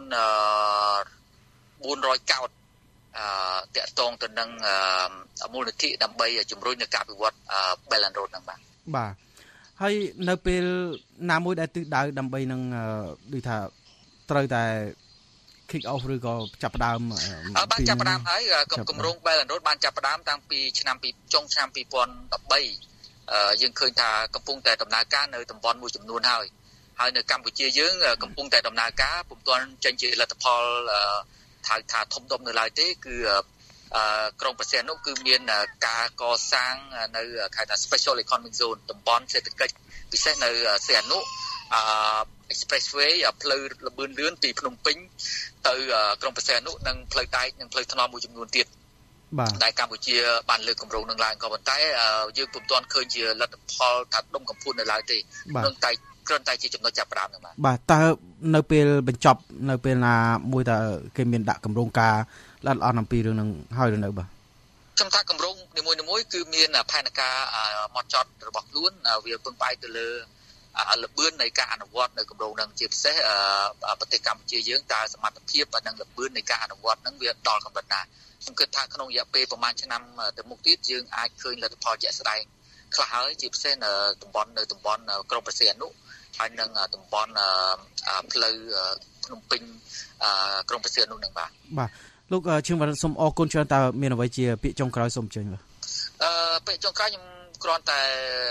Speaker 7: 400កោតតាក់ទងទៅនឹងមូលនិធិដើម្បីជំរុញនៅការអភិវឌ្ឍ Belt and Road ហ្នឹងបាទ
Speaker 6: ហើយនៅពេលណាមួយដែលទិសដៅដើម្បីនឹងដូចថាត្រូវតែ kick off ឬក៏ចាប់ផ្ដើម
Speaker 7: បានចាប់ផ្ដើមហើយគម្រោង Belt and Road បានចាប់ផ្ដើមតាំងពីចុងឆ្នាំ2013យើងឃើញថាកំពុងតែដំណើរការនៅតំបន់មួយចំនួនហើយនៅកម្ពុជាយើងកំពុងតែដំណើរការពុំទាន់ចេញជាលទ្ធផលថាធំដុំនៅឡើយទេគឺក្រុងព្រះសីហនុគឺមានការកសាងនៅគេថា Special Economic Zone តំបន់សេដ្ឋកិច្ចពិសេសនៅសីហនុ Expressway ផ្លូវលបឿនលឿនពីភ្នំពេញទៅក្រុងព្រះសីហនុនិងផ្លូវដែកនិងផ្លូវថ្នល់មួយចំនួនទៀតដែលកម្ពុជាបានលើកគម្រោងនឹងឡើងក៏ប៉ុន្តែយើងពុំទាន់ឃើញជាលទ្ធផលថាដុំកំភួននៅឡើយទេនឹងតែគ្រាន់តែជាចំណុចចាប់ផ្ដើមហ្នឹង
Speaker 6: បាទតើនៅពេលបញ្ចប់នៅពេលណាមួយតើគេមានដាក់គម្រោងការល្អិតល្អន់អំពីរឿងហ្នឹងហើយឬនៅបាទ
Speaker 7: ខ្ញុំថាគម្រោងនីមួយៗគឺមានផែនការហ្មត់ចត់របស់ខ្លួនវាពឹងផ្អែកទៅលើលបឿននៃការអនុវត្តនៅគម្រោងហ្នឹងជាពិសេសប្រទេសកម្ពុជាយើងតើសមត្ថភាពនិងលបឿននៃការអនុវត្តហ្នឹងវាដល់កម្រិតណាខ្ញុំគិតថាក្នុងរយៈពេលប្រហែលឆ្នាំទៅមុខទៀតយើងអាចឃើញលទ្ធផលជាក់ស្ដែងខ្លះហើយជាពិសេសនៅតំបន់ក្រុងព្រះសីហនុហើយនឹងតំបន់ផ្លូវភ្នំពេញក្រុងព្រះសីហនុនឹងបាទ
Speaker 6: លោកឈឹងវណ្ណសូមអរគុណច្រើនតើមានអ្វីជាពាក្យចុងក្រោយសូមអញ្ជើញបាទ
Speaker 7: ពាក្យចុងក្រោយខ្ញុំគ្រាន់តែ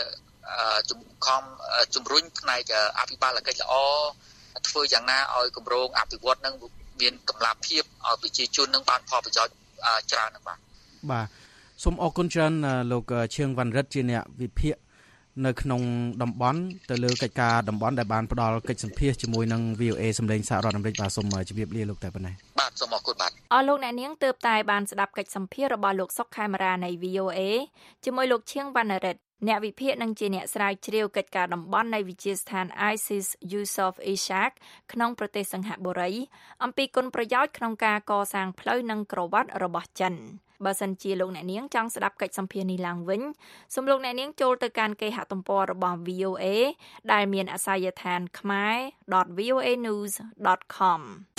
Speaker 7: ជំរុញផ្នែកអភិបាលកិច្ចល្អធ្វើយ៉ាងណាឲ្យគម្រោងអភិវឌ្ឍនឹងមានតម្លាភាពឲ្យប្រជាជននឹងបានផលប្រយោជន៍ច្រើននឹង
Speaker 6: បាទសូមអរគុណច្រើនលោកឈឹងវណ្ណរិទ្ធជាអ្នកវិភាគនៅក្នុងតំបន់ទៅលើកិច្ចការតំបន់ដែលបានផ្ដល់កិច្ចសម្ភាសជាមួយនឹង VOA សម្លេងសហរដ្ឋអាមេរិកបាទសូមជម្រាបលាលោកតែប៉ុណ្ណេះ
Speaker 7: បាទសូមអរគុណបាទ
Speaker 3: អរលោកអ្នកនាងទើបតែបានស្ដាប់កិច្ចសម្ភាសរបស់លោកសុកខេមរានៃ VOA ជាមួយលោកឈៀងវណ្ណរិទ្ធអ្នកវិភាគនិងជាអ្នកស្រាវជ្រាវកិច្ចការតំបន់នៃវិទ្យាស្ថាន ISIS Yusof Ishak ក្នុងប្រទេសសិង្ហបុរីអំពីគុណប្រយោជន៍ក្នុងការកសាងផ្លូវនិងក្រវ៉ាត់របស់ចិនបើសិនជាលោកអ្នកនាងចង់ស្ដាប់កិច្ចសម្ភាសនេះឡើងវិញសូមលោកអ្នកនាងចូលទៅកាន់គេហទំព័ររបស់ VOA ដែលមានអាសយដ្ឋាន khmer.voanews.com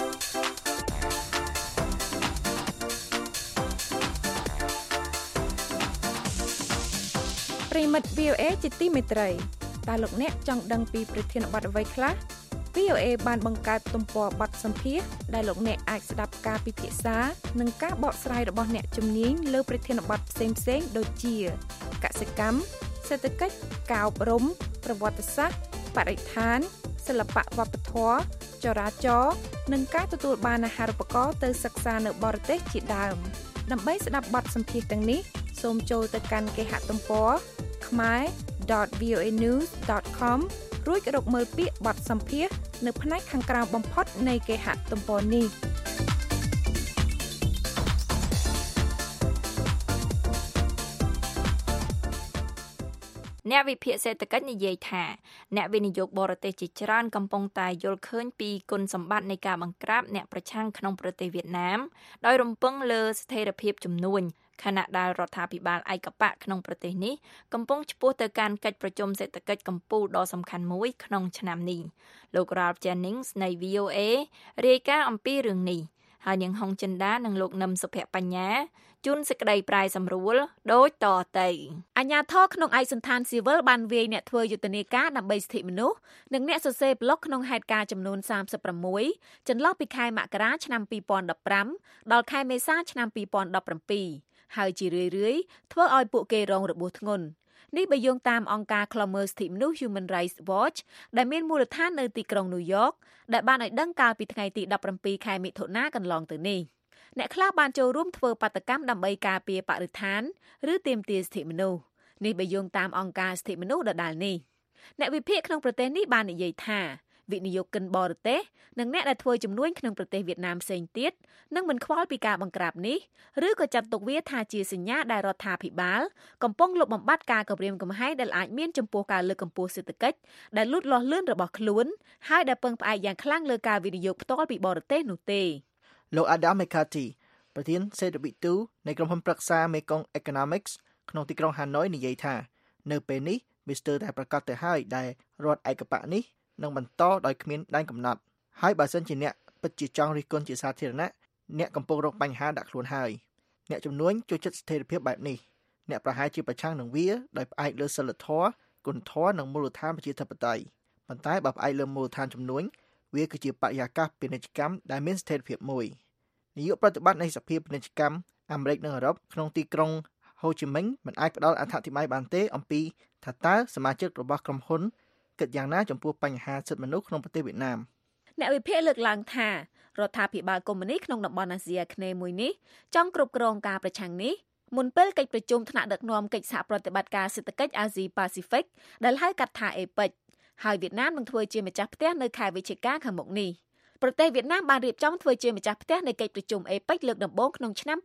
Speaker 5: ប្រិមិត្ត VOA ជាទីមេត្រីតើលោកអ្នកចង់ដឹងពីប្រធានបទអ្វីខ្លះ VOA បានបង្កើតទំព័របទសម្ភាសន៍ដែលលោកអ្នកអាចស្ដាប់ការពិភាក្សានិងការបកស្រាយរបស់អ្នកជំនាញលើប្រធានបទផ្សេងៗដូចជាកសិកម្មសេដ្ឋកិច្ចការអប់រំប្រវត្តិសាស្ត្របរិស្ថានសិល្បៈវប្បធម៌ចរាចរណ៍និងការទទួលបានអាហារូបករណ៍ទៅសិក្សានៅបរទេសជាដើមដើម្បីស្ដាប់បទសម្ភាសន៍ទាំងនេះសូមចូលទៅកាន់គេហទំព័រ khmer.voanews.com រួចរកមើលពាក្យបទសម្ភាសន៍នៅផ្នែកខាងក្រៅបំផុតនៃគេហទំព័រនេះ
Speaker 3: អ្នកវិភាគសេដ្ឋកិច្ចនិយាយថាអ្នកវិនិយោគបរទេសជាច្រើនកំពុងតែយល់ឃើញពីគុណសម្បត្តិនៃការបង្ក្រាបអ្នកប្រឆាំងក្នុងប្រទេសវៀតណាមដោយរំពឹងលើស្ថិរភាពជំនួញខណៈដែលរដ្ឋាភិបាលឯកបកក្នុងប្រទេសនេះកំពុងឆ្ពោះទៅកាន់កិច្ចប្រជុំសេដ្ឋកិច្ចកំពូលដ៏សំខាន់មួយក្នុងឆ្នាំនេះលោក Ralph Jennings នៃ VOA រាយការណ៍អំពីរឿងនេះហើយនាងហុងចិន្តានិងលោកនឹមសុភបញ្ញាជួនសេចក្តីប្រាយសម្រួលដូចតទៅអាជ្ញាធរក្នុងឯកសណ្ឋានស៊ីវិលបានវាយអ្នកធ្វើយុទ្ធនាការដើម្បីសិទ្ធិមនុស្សនិងអ្នកសរសេរប្លុកក្នុងហេតុការណ៍ចំនួន36ចន្លោះពីខែមករាឆ្នាំ2015ដល់ខែមេសាឆ្នាំ2017ហើយជារឿយៗធ្វើឲ្យពួកគេរងរបួសធ្ងន់នេះបើយោងតាមអង្គការឃ្លាំមើលសិទ្ធិមនុស្ស Human Rights Watch ដែលមានមូលដ្ឋាននៅទីក្រុងញូវយ៉កដែលបានឲ្យដឹងកាលពីថ្ងៃទី17ខែមិថុនាកន្លងទៅនេះអ្នកខ្លះបានចូលរួមធ្វើបាតកម្មដើម្បីការពារបរិស្ថានឬទាមទារសិទ្ធិមនុស្សនេះបើយោងតាមអង្គការសិទ្ធិមនុស្សដដែលនេះអ្នកវិភាគក្នុងប្រទេសនេះបាននិយាយថាវិនិយោគិនបរទេសនិងអ្នកដែលធ្វើជំនួញក្នុងប្រទេសវៀតណាមផ្សេងទៀតនឹងមិនខ្វល់ពីការបង្ក្រាបនេះឬក៏ចាត់ទុកវាថាជាសញ្ញាដែលរដ្ឋាភិបាលកំពុងលុបបំបាត់ការគម្រាមកំហែងដែលអាចមានចំពោះការលើកកម្ពស់សេដ្ឋកិច្ចដែលលូតលាស់លឿនរបស់ខ្លួនហើយដែលពឹងផ្អែកយ៉ាងខ្លាំងលើការវិនិយោគផ្ទាល់ពីបរទេសនោះទេ
Speaker 8: លោក Adam McCarthy ប្រធានសេដ្ឋវិទូនៃក្រុមហ៊ុនប្រឹក្សា Mekong Economics ក្នុងទីក្រុង Hanoi និយាយថានៅពេលនេះវាស្ទើរតែប្រកាសទៅហើយដែលរដ្ឋឯកបកនេះនឹងបន្តដោយគ្មានដែនកំណត់ហើយបើសិនជាអ្នកពិតជាចង់រិះគន់ជាសាធារណៈអ្នកកំពុងរងបញ្ហាដាក់ខ្លួនហើយអ្នកជំនួញចូលចិត្តស្ថិរភាពបែបនេះអ្នកប្រហែលជាប្រឆាំងនឹងវាដោយផ្អែកលើសិលធម៌គុណធម៌និងមូលដ្ឋានប្រជាធិបតេយ្យប៉ុន្តែបើផ្អែកលើមូលដ្ឋានជំនួញវាគឺជាបរិយាកាសពាណិជ្ជកម្មដែលមានស្ថិរភាពមួយនាយកប្រតិបត្តិនៃសភាពាណិជ្ជកម្មអាមេរិកនិងអឺរ៉ុបក្នុងទីក្រុងហូជីមិញមិនអាចផ្ដល់អធិប្បាយបានទេអំពីថាតើសមាជិករបស់ក្រុមហ៊ុនគិតយ៉ាងណាចំពោះបញ្ហាសិទ្ធិមនុស្សក្នុងប្រទេសវៀតណាម
Speaker 3: អ្នកវិភាគលើកឡើងថារដ្ឋាភិបាលកុម្មុយនីសក្នុងតំបន់អាស៊ីអាគ្នេយ៍មួយនេះចង់គ្រប់គ្រងការប្រឆាំងនេះមុនពេលកិច្ចប្រជុំថ្នាក់ដឹកនាំកិច្ចសហប្រតិបត្តិការសេដ្ឋកិច្ចអាស៊ីប៉ាស៊ីហ្វិកដែលហៅកាត់ថា APEC ហើយវៀតណាមនឹងធ្វើជាម្ចាស់ផ្ទះនៅខែវិច្ឆិកាខាងមុខនេះប្រទេសវៀតណាមបានរៀបចំធ្វើជាម្ចាស់ផ្ទះនៃកិច្ចប្រជុំ APEC លើកដំបូងក្នុងឆ្នាំ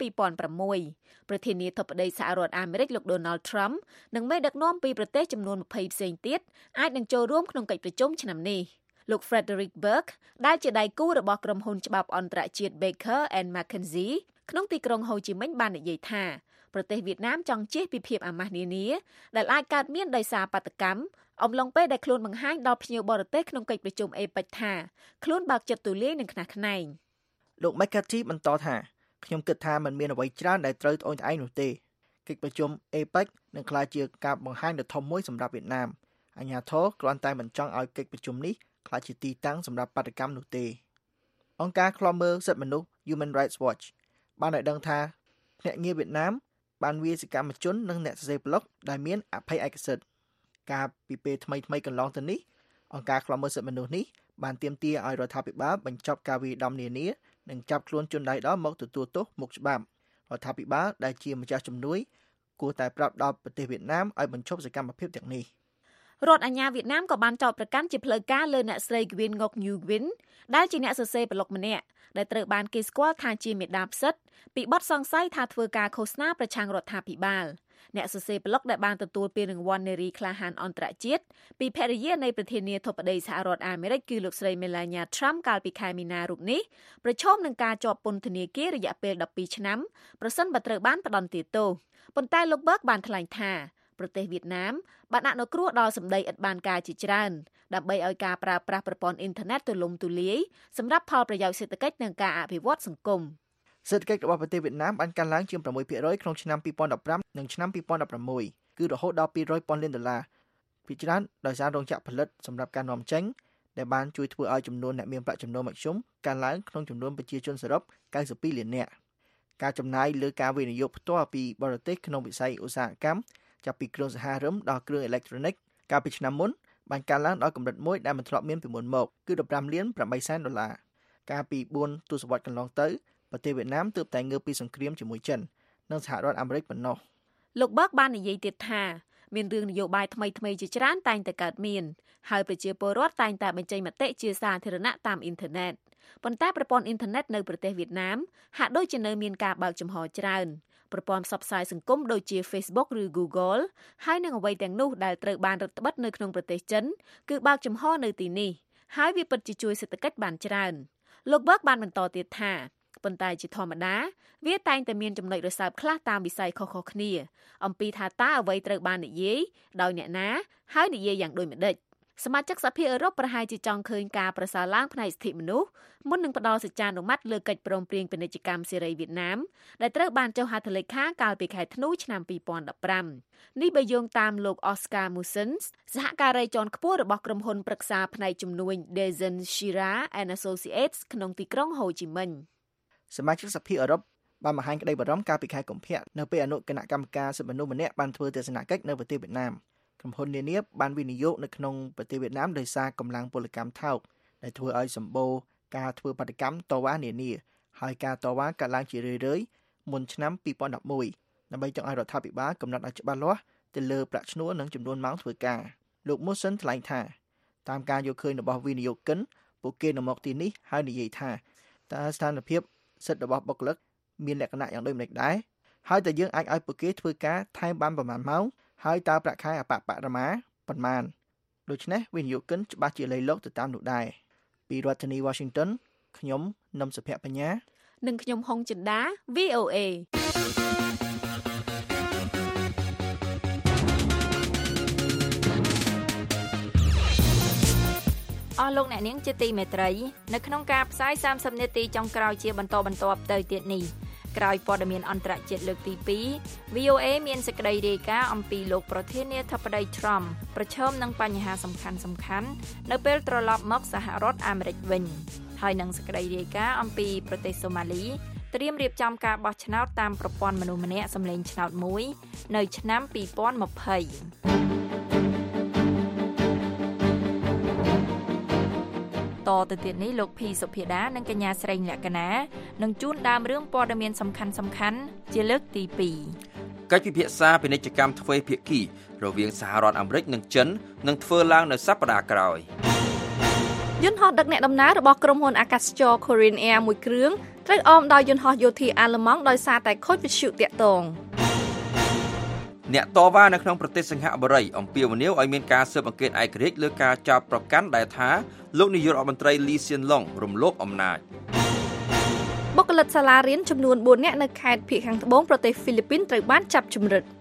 Speaker 3: 2006ប្រធានាធិបតីសហរដ្ឋអាមេរិកលោក Donald Trump និងមេដឹកនាំពីប្រទេសចំនួន20ផ្សេងទៀតអាចនឹងចូលរួមក្នុងកិច្ចប្រជុំឆ្នាំនេះលោក Frederick Burke ដែលជាដៃគូរបស់ក្រុមហ៊ុនច្បាប់អន្តរជាតិ Baker and McKenzie ក្នុងទីក្រុងហូជីមិញបាននិយាយថាប្រទេសវៀតណាមចង់ជៀសពីភាពអាម៉ាស់នានាដែលអាចកើតមានដោយសារបាតុកម្មអំឡុងពេលដែលខ្លួនបង្ហាញដល់ភ្ញៀវបរទេសក្នុងកិច្ចប្រជុំ APEC ថាខ្លួនបើកចិត្តទូលាយនិងខ្នះខ្នែង
Speaker 8: លោក McCarthy បន្តថាខ្ញុំគិតថាมันមានអ្វីច្រើនដែលត្រូវត្អូញត្អែរនោះទេកិច្ចប្រជុំ APEC នឹងក្លាយជាការបង្ហាញដ៏ធំមួយសម្រាប់វៀតណាមអាជ្ញាធរគ្រាន់តែមិនចង់ឲ្យកិច្ចប្រជុំនេះក្លាយជាទីតាំងសម្រាប់បាតុកម្មនោះទេអង្គការឃ្លាំមើលសិទ្ធិមនុស្ស Human Rights Watch បានឲ្យដឹងថាភ្នាក់ងារវៀតណាមបានវាយសកម្មជននិងអ្នកសរសេរប្លុកដែលមានអភ័យឯកសិទ្ធិការពីពេលថ្មីកន្លងទៅនេះអង្គការឃ្លាំមើលសិទ្ធិមនុស្សនេះបានទាមទារឲ្យរដ្ឋាភិបាលបញ្ចប់ការវាយដំនានានិងចាប់ខ្លួនជនដៃដល់មកទទួលទោសមុខច្បាប់រដ្ឋាភិបាលដែលជាម្ចាស់ជំនួយគួរតែប្រាប់ដល់ប្រទេសវៀតណាមឲ្យបញ្ឈប់សកម្មភាពទាំងនេះ
Speaker 3: រដ្ឋអាជ្ញាវៀតណាមក៏បានចោទប្រកាន់ជាផ្លូវការលើអ្នកស្រី Nguyen Ngoc Nhu Vin ដែលជាអ្នកសរសេរប្លុកម្នាក់ដែលត្រូវបានគេស្គាល់ថាជាមេដាផ្សិតពីបទសង្ស័យថាធ្វើការឃោសនាប្រឆាំងរដ្ឋាភិបាលអ្នកសរសេរប្លុកដែលបានទទួលពានរង្វាន់នារីក្លាហានអន្តរជាតិពីភរិយានៃប្រធានាធិបតីសហរដ្ឋអាមេរិកគឺលោកស្រី Melania Trump កាលពីខែមីនារូបនេះប្រឈមនឹងការជាប់ពន្ធនាគាររយៈពេល12ឆ្នាំប្រសិនបើត្រូវបានផ្តន្ទាទោសប៉ុន្តែលោក Burke បានថ្លែងថាប្រទេសវៀតណាមបានអនុគ្រោះដល់សម្ដីឥតបានការជាច្រើនដើម្បីឲ្យការប្រើប្រាស់ប្រព័ន្ធអ៊ីនធឺណិតទូលំទូលាយសម្រាប់ផលប្រយោជន៍សេដ្ឋកិច្ចនិងការអភិវឌ្ឍសង្គម
Speaker 8: សេដ្ឋកិច្ចរបស់ប្រទេសវៀតណាមបានកើនឡើងជាង 6% ក្នុងឆ្នាំ2015និងឆ្នាំ2016គឺរហូតដល់$200 លានភាគច្រើនដោយសាររោងចក្រផលិតសម្រាប់ការនាំចេញដែលបានជួយធ្វើឲ្យចំនួនអ្នកមានប្រាក់ចំណូលមធ្យមកើនឡើងក្នុងចំនួនប្រជាជនសរុប92លាននាក់ការចំណាយលើការវិនិយោគផ្ទាល់ពីបរទេសក្នុងវិស័យឧស្សាហកម្មចាប់ពីគ្រឿងសង្ហារឹមដល់គ្រឿងអេឡិចត្រូនិកកាលពីឆ្នាំមុនបានកើនឡើងដល់កម្រិតមួយដែលមិនធ្លាប់មានពីមុនមកគឺ$15.8 លានកាលពី4ទសវត្សរ៍កន្លងទៅប្រទេសវៀតណាមទើបតែងើបពីសង្គ្រាមជាមួយចិននិងសហរដ្ឋអាមេរិកប៉ុណ្ណោះ
Speaker 3: លោក Burke បាននិយាយទៀតថាមានរឿងនយោបាយថ្មីជាច្រើនតែងតែកើតមានហើយប្រជាពលរដ្ឋតែងតែបញ្ចេញមតិជាសាធារណៈតាមអ៊ីនធឺណិតប៉ុន្តែប្រព័ន្ធអ៊ីនធឺណិតនៅប្រទេសវៀតណាមហាក់ដូចជានៅមានការបើកចំហច្រើនប្រព័ន្ធផ្សព្វផ្សាយសង្គមដូចជា Facebook ឬ Google ហើយនឹងអ្វីទាំងនោះដែលត្រូវបានរឹតបន្តឹងនៅក្នុងប្រទេសចិនគឺបើកចំហនៅទីនេះហើយវាពិតជាជួយសេដ្ឋកិច្ចបានច្រើនលោក Burke បានបន្តទៀតថា
Speaker 9: ប៉ុន្តែជាធម្មតាវាតែងតែមានចំណុចរសើបខ្លះតាមវិស័យខុសៗគ្នាអំពីថាតើអ្វីត្រូវបាននិយាយដោយអ្នកណាហើយនិយាយយ៉ាងដូចម្តេចសមាជិកសភាអឺរ៉ុបប្រហែលជាចង់ឃើញការប្រសើរឡើងផ្នែកសិទ្ធិមនុស្សមុននឹងផ្ដល់សេចក្ដីអនុម័តលើកិច្ចព្រមព្រៀងពាណិជ្ជកម្មសេរីវៀតណាមដែលត្រូវបានចុះហត្ថលេខាកាលពីខែធ្នូឆ្នាំ2015នេះបើយោងតាមលោក Oscar Mussens សហការីជាន់ខ្ពស់របស់ក្រុមហ៊ុនប្រឹក្សាផ្នែកជំនួញ Dezen Shira and Associates ក្នុងទីក្រុងហូជីមិញ
Speaker 8: សមាជិកសភាអឺរ៉ុបបានបង្ហាញក្តីបារម្ភកាលពីខែកុម្ភៈនៅពេលអនុគណៈកម្មការសិទ្ធិមនុស្សម្នាក់បានធ្វើទស្សនកិច្ចនៅប្រទេសវៀតណាមក្រុមហ៊ុននានាបានវិនិយោគនៅក្នុងប្រទេសវៀតណាមដោយសារកម្លាំងពលកម្មថោកដែលធ្វើឲ្យសម្បូរការធ្វើបាតកម្មតវ៉ានានាហើយការតវ៉ាកើតឡើងជារឿយៗមុនឆ្នាំ2011ដើម្បីចង់ឲ្យរដ្ឋាភិបាលកំណត់ឲ្យច្បាស់លាស់ទៅលើប្រាក់ឈ្នួលនិងចំនួនម៉ោងធ្វើការលោក Mussen ថ្លែងថាតាមការយកឃើញរបស់វិនិយោគិនពួកគេនៅមកទីនេះហើយនិយាយថាតើស្ថានភាពសិទ្ធិរបស់បុគ្គលិកមានលក្ខណៈយ៉ាងដូចម្តេចដែរហើយតើយើងអាចឲ្យពួកគេធ្វើការថែមបានប្រមាណម៉ោងហើយតើប្រាក់ខែអបបរមាប៉ុន្មានដូច្នេះវិនិយោគិនច្បាស់ជាលៃលកទៅតាមនោះដែរពីរដ្ឋធានី Washington ខ្ញុំនឹមសុភ័ក្របញ្ញា
Speaker 9: និងខ្ញុំហុងចិន្តា VOA
Speaker 3: អស់លោកអ្នកនាងជាទីមេត្រីនៅក្នុងការផ្សាយ30នាទីចុងក្រោយជាបន្តបន្ទាប់ទៅទៀតនេះក្រោយព័ត៌មានអន្តរជាតិលើកទី2 VOA មានសេចក្តីរាយការណ៍អំពីលោកប្រធានាធិបតី Trump ប្រឈមនឹងបញ្ហាសំខាន់ៗនៅពេលត្រឡប់មកសហរដ្ឋអាមេរិកវិញហើយនឹងសេចក្តីរាយការណ៍អំពីប្រទេសសូម៉ាលីត្រៀមរៀបចំការបោះឆ្នោតតាមប្រព័ន្ធមនុស្សម្នាក់សម្លេងឆ្នោតមួយនៅឆ្នាំ2020តទៅទៀតនេះលោកភីសុភាដានិងកញ្ញាស្រីលក្ខណានឹងជួនដើមរឿងព័ត៌មានសំខាន់ៗជាលើកទី2
Speaker 4: កិច្ចពិភាក្សាពាណិជ្ជកម្មទ្វេភាគីរវាងសហរដ្ឋអាមេរិកនិងចិននឹងធ្វើឡើងនៅសប្តាហ៍ក្រោយ
Speaker 5: យន្តហោះដឹកអ្នកដំណើររបស់ក្រុមហ៊ុនអាកាសចរ Korean Air មួយគ្រឿងត្រូវអមដោយយន្តហោះយោធាអាល្លឺម៉ង់ដោយសារតែខូចវិទ្យុតាក់ទង
Speaker 4: អ្នកតវ៉ានៅក្នុងប្រទេសសិង្ហបុរីអំពាវនាវឲ្យមានការស៊ើបអង្កេតឯករាជ្យលើការចោទប្រកាន់ដែលថាលោកនាយករដ្ឋមន្ត្រីលីសៀនឡុងរំលោភអំណាច
Speaker 5: បុគ្គលិកសាលារៀនចំនួន4នាក់នៅខេត្តភាគខាងត្បូងប្រទេសហ្វីលីពីនត្រូវបានចាប់ជំរិត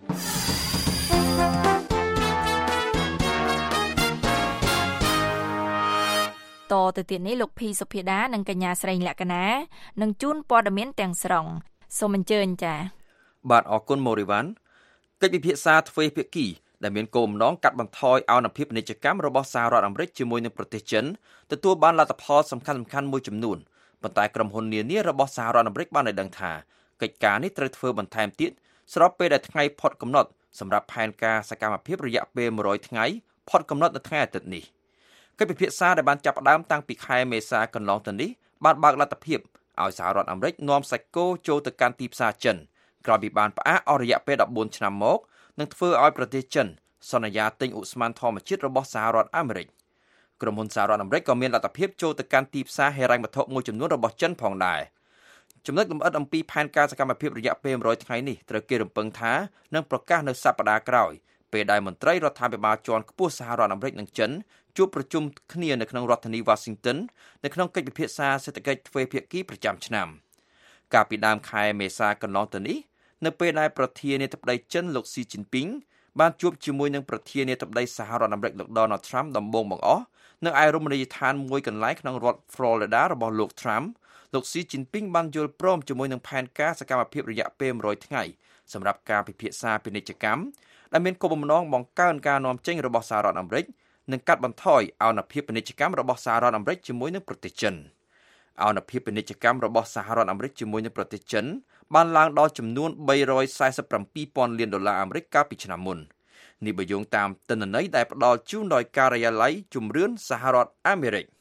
Speaker 3: តទៅទៀតនេះលោកភីសុភាដានិងកញ្ញាស្រីលក្ខណានឹងជូនព័ត៌មានទាំងស្រុងសូមអញ្ជើញចា៎
Speaker 4: បាទអរគុណម៉ូរីវ៉ាន់កិច្ចពិភាក្សាទ្វេភាគីដែលមានគោលបំណងកាត់បន្ថយអនុភាពពាណិជ្ជកម្មរបស់សហរដ្ឋអាមេរិកជាមួយនឹងប្រទេសចិនទទួលបានលទ្ធផលសំខាន់ៗមួយចំនួនប៉ុន្តែក្រុមហ៊ុននានារបស់សហរដ្ឋអាមេរិកបានឲ្យដឹងថាកិច្ចការនេះត្រូវធ្វើបន្ថែមទៀតស្របពេលដែលថ្ងៃផុតកំណត់សម្រាប់ផែនការសកម្មភាពរយៈពេល100ថ្ងៃផុតកំណត់នៅថ្ងៃអាទិត្យនេះកិច្ចពិភាក្សាដែលបានចាប់ផ្ដើមតាំងពីខែមេសាកន្លងទៅនេះបានបើកលទ្ធភាពឲ្យសហរដ្ឋអាមេរិកនាំសាច់គោចូលទៅកាន់ទីផ្សារចិនក្រោយពីបានផ្អាកអស់រយៈពេល14ឆ្នាំមកនឹងធ្វើឲ្យប្រទេសចិនសន្យាទិញឧស្ម័នធម្មជាតិរបស់សហរដ្ឋអាមេរិកក្រុមហ៊ុនសហរដ្ឋអាមេរិកក៏មានលទ្ធភាពចូលទៅកាន់ទីផ្សារហិរញ្ញវត្ថុមួយចំនួនរបស់ចិនផងដែរចំណុចលម្អិតអំពីផែនការសកម្មភាពរយៈពេល100ថ្ងៃនេះត្រូវគេរំពឹងថានឹងប្រកាសនៅសប្តាហ៍ក្រោយពេលដែលមន្ត្រីរដ្ឋាភិបាលជាន់ខ្ពស់សហរដ្ឋអាមេរិកនិងចិនជួបប្រជុំគ្នានៅក្នុងរដ្ឋធានី Washington នៅក្នុងកិច្ចពិភាក្សាសេដ្ឋកិច្ចទ្វេភាគីប្រចាំឆ្នាំកាលពីដើមខែមេសាកន្លងទៅនេះនៅពេលដែលប្រធានាធិបតីចិនលោកស៊ីជីនពីងបានជួបជាមួយនឹងប្រធានាធិបតីសហរដ្ឋអាមេរិកលោក Donald Trump ដំបូងបង្អស់នៅឯរមណីយដ្ឋានមួយកន្លែងក្នុងរដ្ឋ Florida របស់លោក Trump លោកស៊ីជីនពីងបានយល់ព្រមជាមួយនឹងផែនការសកម្មភាពរយៈពេល100ថ្ងៃសម្រាប់ការពិភាក្សាពាណិជ្ជកម្មដែលមានគោលបំណងបង្កើនការនាំចេញរបស់សហរដ្ឋអាមេរិកនិងកាត់បន្ថយអនុភាពពាណិជ្ជកម្មរបស់សហរដ្ឋអាមេរិកជាមួយនឹងប្រទេសចិនអនុភាពពាណិជ្ជកម្មរបស់សហរដ្ឋអាមេរិកជាមួយនឹងប្រទេសចិនបានឡើងដល់ចំនួន$347,000 លានអាមេរិកកាលពីឆ្នាំមុននេះបើយោងតាមទិន្នន័យដែលផ្ដល់ជូនដោយការិយាល័យជំរឿនសហរដ្ឋអាមេរិក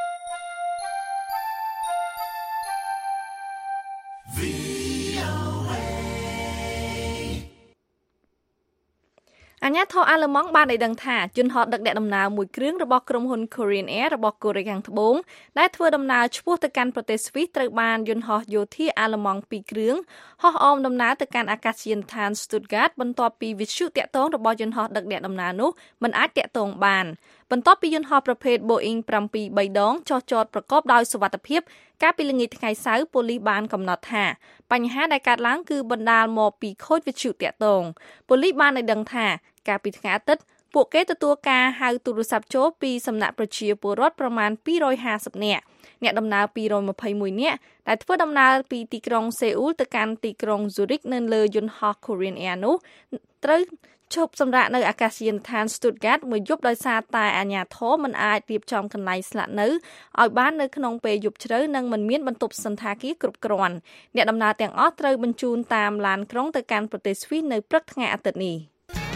Speaker 5: អាជ្ញាធរអាល្លឺម៉ង់បានឲ្យដឹងថាយន្តហោះដឹកអ្នកដំណើរមួយគ្រឿងរបស់ក្រុមហ៊ុន Korean Air របស់កូរ៉េខាងត្បូងដែលធ្វើដំណើរឆ្ពោះទៅកាន់ប្រទេសស្វីសត្រូវបានយន្តហោះយោធាអាល្លឺម៉ង់2គ្រឿងហោះអមដំណើរទៅកាន់អាកាសយានដ្ឋាន Stuttgart បន្ទាប់ពីវិទ្យុតាក់ទងរបស់យន្តហោះដឹកអ្នកដំណើរនោះមិនអាចតាក់ទងបានបន្ទាប់ពីយន្តហោះប្រភេទ Boeing 737ដងចុះចតប្រកបដោយសុវត្ថិភាពកាលពីល្ងាចថ្ងៃសៅរ៍ប៉ូលីសបានកំណត់ថាបញ្ហាដែលកើតឡើងគឺបណ្ដាលមកពីខូចវិទ្យុតាក់ទងប៉ូលីសបានឲ្យដឹងថាកាលពីថ្ងៃអាទិត្យពួកគេទទួលការហៅទូរស័ព្ទចូលពីសំណាក់ប្រជាពលរដ្ឋប្រមាណ250នាក់អ្នកដំណើរ221នាក់ដែលធ្វើដំណើរពីទីក្រុងសេអ៊ូលទៅកាន់ទីក្រុង Zurich នៅលើយន្តហោះ Korean Air នោះត្រូវឈប់សម្រាកនៅអាកាសយានដ្ឋាន Stuttgart មួយយប់ដោយសារតែអាជ្ញាធរមិនអាចរៀបចំកន្លែងស្នាក់នៅឲ្យបាននៅក្នុងពេលយប់ជ្រៅនិងមិនមានបន្ទប់សណ្ឋាគារគ្រប់គ្រាន់អ្នកដំណើរទាំងអស់ត្រូវបញ្ជូនតាមឡានក្រុងទៅកាន់ប្រទេសស្វីសនៅព្រឹកថ្ងៃអាទិត្យនេះ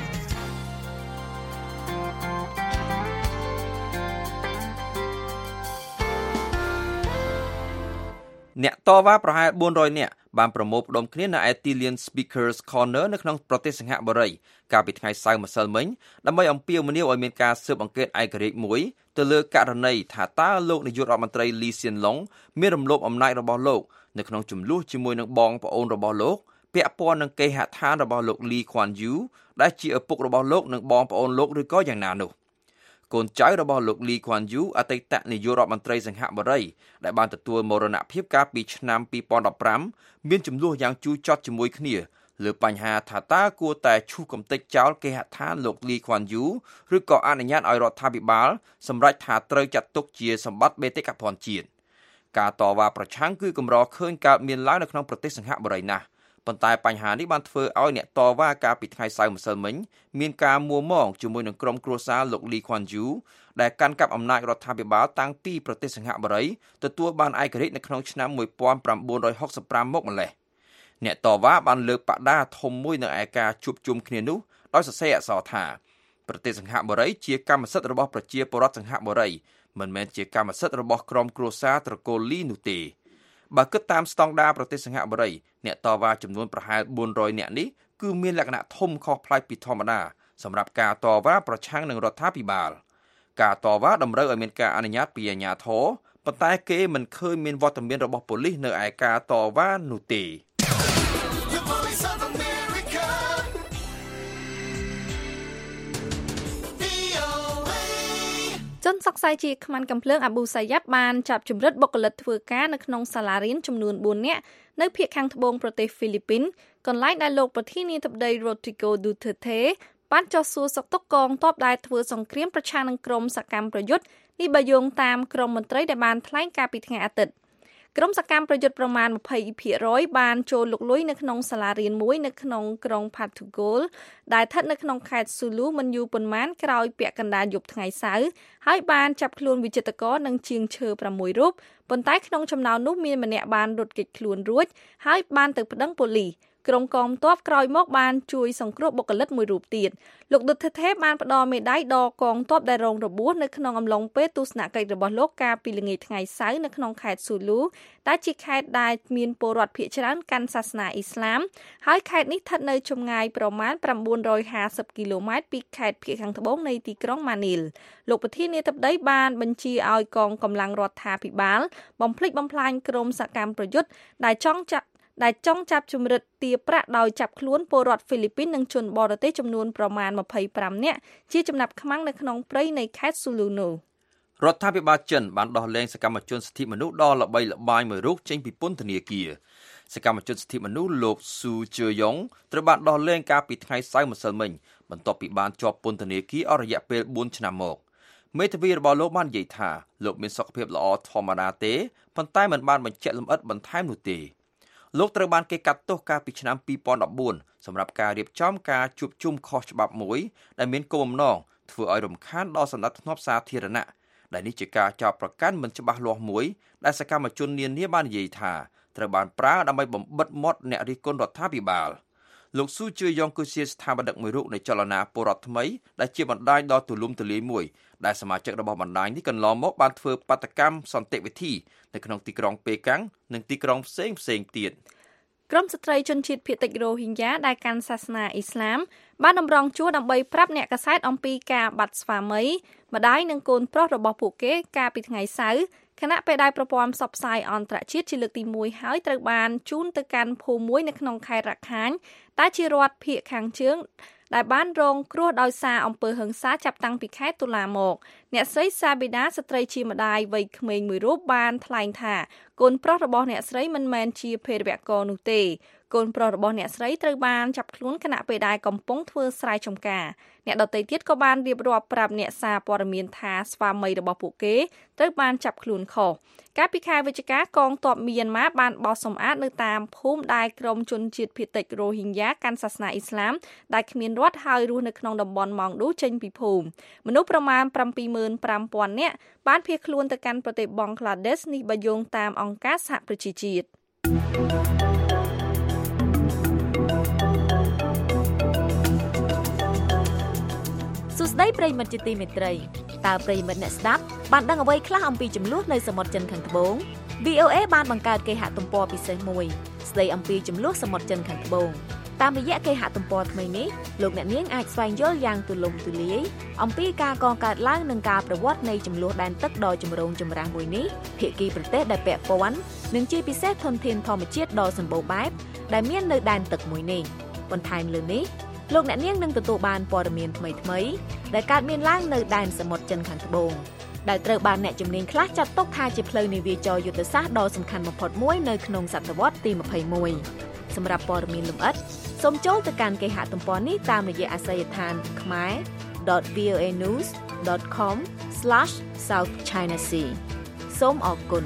Speaker 4: អ្នកតវ៉ាប្រហែល400នាក់បានប្រមូលផ្ដុំគ្នានៅឯទីលាន Speakers Corner នៅក្នុងប្រទេសសិង្ហបុរីកាលពីថ្ងៃសៅរ៍ម្សិលមិញដើម្បីអំពាវនាវឲ្យមានការស៊ើបអង្កេតឯករាជ្យមួយទៅលើករណីថាតើលោកនាយករដ្ឋមន្ត្រីលីសៀនឡុងមានរំលោភអំណាចរបស់លោកនៅក្នុងចំនួនជាមួយនឹងបងប្អូនរបស់លោកពាក់ព័ន្ធនឹងគេហដ្ឋានរបស់លោកលីខ្វាន់យូដែលជាឪពុករបស់លោកនិងបងប្អូនលោកឬក៏យ៉ាងណានោះកូនចៅរបស់លោកលីខ្វាន់យូអតីតនាយករដ្ឋមន្ត្រីសិង្ហបុរីដែលបានទទួលមរណភាពកាលពីឆ្នាំ2015មានចំនួនយ៉ាងជូរចត់ជាមួយគ្នាលើបញ្ហាថាតើគួរតែឈូសកំទេចចោលគេហដ្ឋានលោកលីខ្វាន់យូឬក៏អនុញ្ញាតឲ្យរដ្ឋាភិបាលសម្រេចថាត្រូវចាត់ទុកជាសម្បត្តិបេតិកភណ្ឌជាតិការតវ៉ាប្រឆាំងគឺកម្រឃើញកើតមានឡើងនៅក្នុងប្រទេសសិង្ហបុរីណាស់ប៉ុន្តែបញ្ហានេះបានធ្វើឲ្យអ្នកតវ៉ាកាលពីថ្ងៃសៅរ៍ម្សិលមិញមានការមួម៉ងជាមួយនឹងក្រុមគ្រួសារលោកលីខ្វាន់យូដែលកាន់កាប់អំណាចរដ្ឋាភិបាលតាំងពីប្រទេសសិង្ហបុរីទទួលបានឯករាជ្យនៅក្នុងឆ្នាំ1965មកម្លេះអ្នកតវ៉ាបានលើកបដាធំមួយនៅឯការជួបជុំគ្នានោះដោយសរសេរអក្សរថាប្រទេសសិង្ហបុរីជាកម្មសិទ្ធិរបស់ប្រជាពលរដ្ឋសិង្ហបុរីមិនមែនជាកម្មសិទ្ធិរបស់ក្រុមគ្រួសារត្រកូលលីនោះទេបើគិតតាមស្តង់ដារប្រទេសសិង្ហបុរីអ្នកតវ៉ាចំនួនប្រហែល400នាក់នេះគឺមានលក្ខណៈធំខុសប្លែកពីធម្មតាសម្រាប់ការតវ៉ាប្រឆាំងនឹងរដ្ឋាភិបាលការតវ៉ាតម្រូវឲ្យមានការអនុញ្ញាតពីអាជ្ញាធរប៉ុន្តែគេមិនឃើញមានវត្តមានរបស់ប៉ូលីសនៅឯការតវ៉ានោះទេ
Speaker 5: ជនសង្ស័យជាខ្មាន់កំភ្លើងអាប៊ូសាយ៉ាប់បានចាប់ជំរិតបុគ្គលិកធ្វើការនៅក្នុងសាលារៀនចំនួន4នាក់នៅភាគខាងត្បូងប្រទេសហ្វីលីពីនកន្លែងដែលលោកប្រធានាធិបតី Rodrigo Duterte បានចោះសួរសុខទុក្ខកងទ័ពដែលធ្វើសង្គ្រាមប្រឆាំងនឹងក្រុមសកម្មប្រយុទ្ធនេះបើយោងតាមក្រុមមន្ត្រីដែលបានថ្លែងការពីថ្ងៃអាទិត្យក្រុមសកម្មប្រយុទ្ធប្រមាណ 20% បានចូលលុកលុយនៅក្នុងសាលារៀនមួយនៅក្នុងក្រុង Portugal ដែលស្ថិតនៅក្នុងខេត្ត Sulu មិនយូរប៉ុន្មានក្រោយពាក់កណ្ដាលយប់ថ្ងៃសៅរ៍ហើយបានចាប់ខ្លួនវិចិត្រករនិងជាងឈើ6រូបប៉ុន្តែក្នុងចំណោមនោះមានម្នាក់បានរត់គេចខ្លួនរួចហើយបានទៅប្តឹងប៉ូលីសក្រុមកងទ័ពក្រោយមកបានជួយសង្គ្រោះបុគ្គលិកមួយរូបទៀតលោកឌុតថេបានផ្ដល់មេដាយដល់កងទ័ពដែលរងរបួសនៅក្នុងអំឡុងពេលទស្សនកិច្ចរបស់លោកកាលពីល្ងាចថ្ងៃសៅរ៍នៅក្នុងខេត្តស៊ូលូដែលជាខេត្តដែលមានពលរដ្ឋភាគច្រើនកាន់សាសនាអ៊ីស្លាមហើយខេត្តនេះស្ថិតនៅចម្ងាយប្រមាណ950គីឡូម៉ែត្រពីខេត្តភាគខាងត្បូងនៃទីក្រុងម៉ានីលលោកប្រធានាធិបតីបានបញ្ជាឲ្យកងកម្លាំងរដ្ឋាភិបាលបំផ្លិចបំផ្លាញក្រុមសកម្មប្រយុទ្ធដែលចង់ចាប់ជំរិតទារប្រាក់ដោយចាប់ខ្លួនពលរដ្ឋហ្វីលីពីននិងជនបរទេសចំនួនប្រមាណ25នាក់ជាចំណាប់ខ្មាំងនៅក្នុងព្រៃនៃខេត្តស៊ូលូនូ
Speaker 4: រដ្ឋាភិបាលចិនបានដោះលែងសកម្មជនសិទ្ធិមនុស្សដ៏ល្បីល្បាញមួយរូបចេញពីពន្ធនាគារសកម្មជនសិទ្ធិមនុស្សលោកស៊ូជឺយ៉ុងត្រូវបានដោះលែងកាលពីថ្ងៃសៅរ៍ម្សិលមិញបន្ទាប់ពីបានជាប់ពន្ធនាគារអស់រយៈពេល4ឆ្នាំមកមេធាវីរបស់លោកបាននិយាយថាលោកមានសុខភាពល្អធម្មតាទេប៉ុន្តែមិនបានបញ្ជាក់លម្អិតបន្ថែមនោះទេលោកត្រូវបានគេកាត់ទោសកាលពីឆ្នាំ2014សម្រាប់ការរៀបចំការជួបជុំខុសច្បាប់មួយដែលមានគោលបំណងធ្វើឲ្យរំខានដល់សណ្ដាប់ធ្នាប់សាធារណៈដែលនេះជាការចោទប្រកាន់មិនច្បាស់លាស់មួយដែលសកម្មជននានាបាននិយាយថាត្រូវបានប្រើដើម្បីបំបិទមាត់អ្នករិះគន់រដ្ឋាភិបាលលោកស៊ូជឺយ៉ុងគឺជាស្ថាបនិកមួយរូបនៃចលនាពលរដ្ឋថ្មីដែលជាបណ្ដាញដ៏ទូលំទូលាយមួយដែលសមាជិករបស់បណ្ដាញនេះកន្លងមកបានធ្វើបាតកម្មសន្តិវិធីនៅក្នុងទីក្រុងប៉េកាំងនិងទីក្រុងផ្សេងទៀត
Speaker 5: ក្រុមស្ត្រីជនជាតិភាគតិចរ៉ូហីញ៉ាដែលកាន់សាសនាអ៊ីស្លាមបានតម្រង់ជួរដើម្បីប្រាប់អ្នកកាសែតអំពីការបាត់ស្វាមីម្ដាយនិងកូនប្រុសរបស់ពួកគេកាលពីថ្ងៃសៅរ៍ខណៈពេលដែលប្រព័ន្ធផ្សព្វផ្សាយអន្តរជាតិជាលើកទី1ហើយត្រូវបានជូនទៅកាន់ភូមិមួយនៅក្នុងខេត្តរ៉ាក់ខាញដែលជារដ្ឋភាគខាងជើងដែលបានរងគ្រោះដោយសារអំពើហិង្សាចាប់តាំងពីខែតុលាមកអ្នកស្រីសាប៊ីណាស្ត្រីជាម្ដាយវ័យក្មេងមួយរូបបានថ្លែងថាកូនប្រុសរបស់អ្នកស្រីមិនមែនជាភេរវករនោះទេកូនប្រុសរបស់អ្នកស្រីត្រូវបានចាប់ខ្លួនខណៈពេលដែលកំពុងធ្វើស្រែចម្ការអ្នកដទៃទៀតក៏បានរៀបរាប់ប្រាប់អ្នកសារព័ត៌មានថាស្វាមីរបស់ពួកគេត្រូវបានចាប់ខ្លួនខុសកាលពីខែវិច្ឆិកាកងទ័ពមីយ៉ាន់ម៉ាបានបោះសម្អាតនៅតាមភូមិដែលក្រុមជនជាតិភាគតិចរ៉ូហីងយ៉ាកាន់សាសនាអ៊ីស្លាមដែលគ្មានរដ្ឋហើយរស់នៅក្នុងតំបន់ម៉ង់ឌូចេញពីភូមិមនុស្សប្រមាណ 75,000 នាក់បានភៀសខ្លួនទៅកាន់ប្រទេសបង់ក្លាដេសនេះបើយោងតាមអង្គការសហប្រជាជាតិ
Speaker 9: សួស្តីប្រិយមិត្តជាទីមេត្រីតើប្រិយមិត្តអ្នកស្ដាប់បានដឹងអ្វីខ្លះអំពីចំនួននៅសមុទ្រចិនខាងត្បូង VOA បានបង្កើតគេហទំព័រពិសេសមួយស្ដីអំពីចំនួនសមុទ្រចិនខាងត្បូងតាមរយៈគេហទំព័រថ្មីនេះលោកអ្នកនាងអាចស្វែងយល់យ៉ាងទូលំទូលាយអំពីការកកើតឡើងនិងការប្រវត្តិនៃចំនួនដែនទឹកដ៏ចម្រូងចម្រាសមួយនេះភាគីប្រទេសដែលពាក់ព័ន្ធនិងជាពិសេសធនធានធម្មជាតិដ៏សម្បូរបែបដែលមាននៅដែនទឹកមួយនេះបន្ថែមលើនេះលោកអ្នកនាងនឹងទទួលបានព័ត៌មានថ្មីៗដែលកើតមានឡើងនៅដែនសមុទ្រចិនខាងត្បូងដែលត្រូវបានអ្នកជំនាញខ្លះចាត់ទុកថាជាផ្លូវនាវាចរយុទ្ធសាស្ត្រដ៏សំខាន់បំផុតមួយនៅក្នុងសតវត្សទី21សម្រាប់ព័ត៌មានលម្អិតសូមចូលទៅកាន់គេហទំព័រនេះតាមរយៈអាសយដ្ឋាន khmer.voanews.com/southchinasea សូមអរគុណ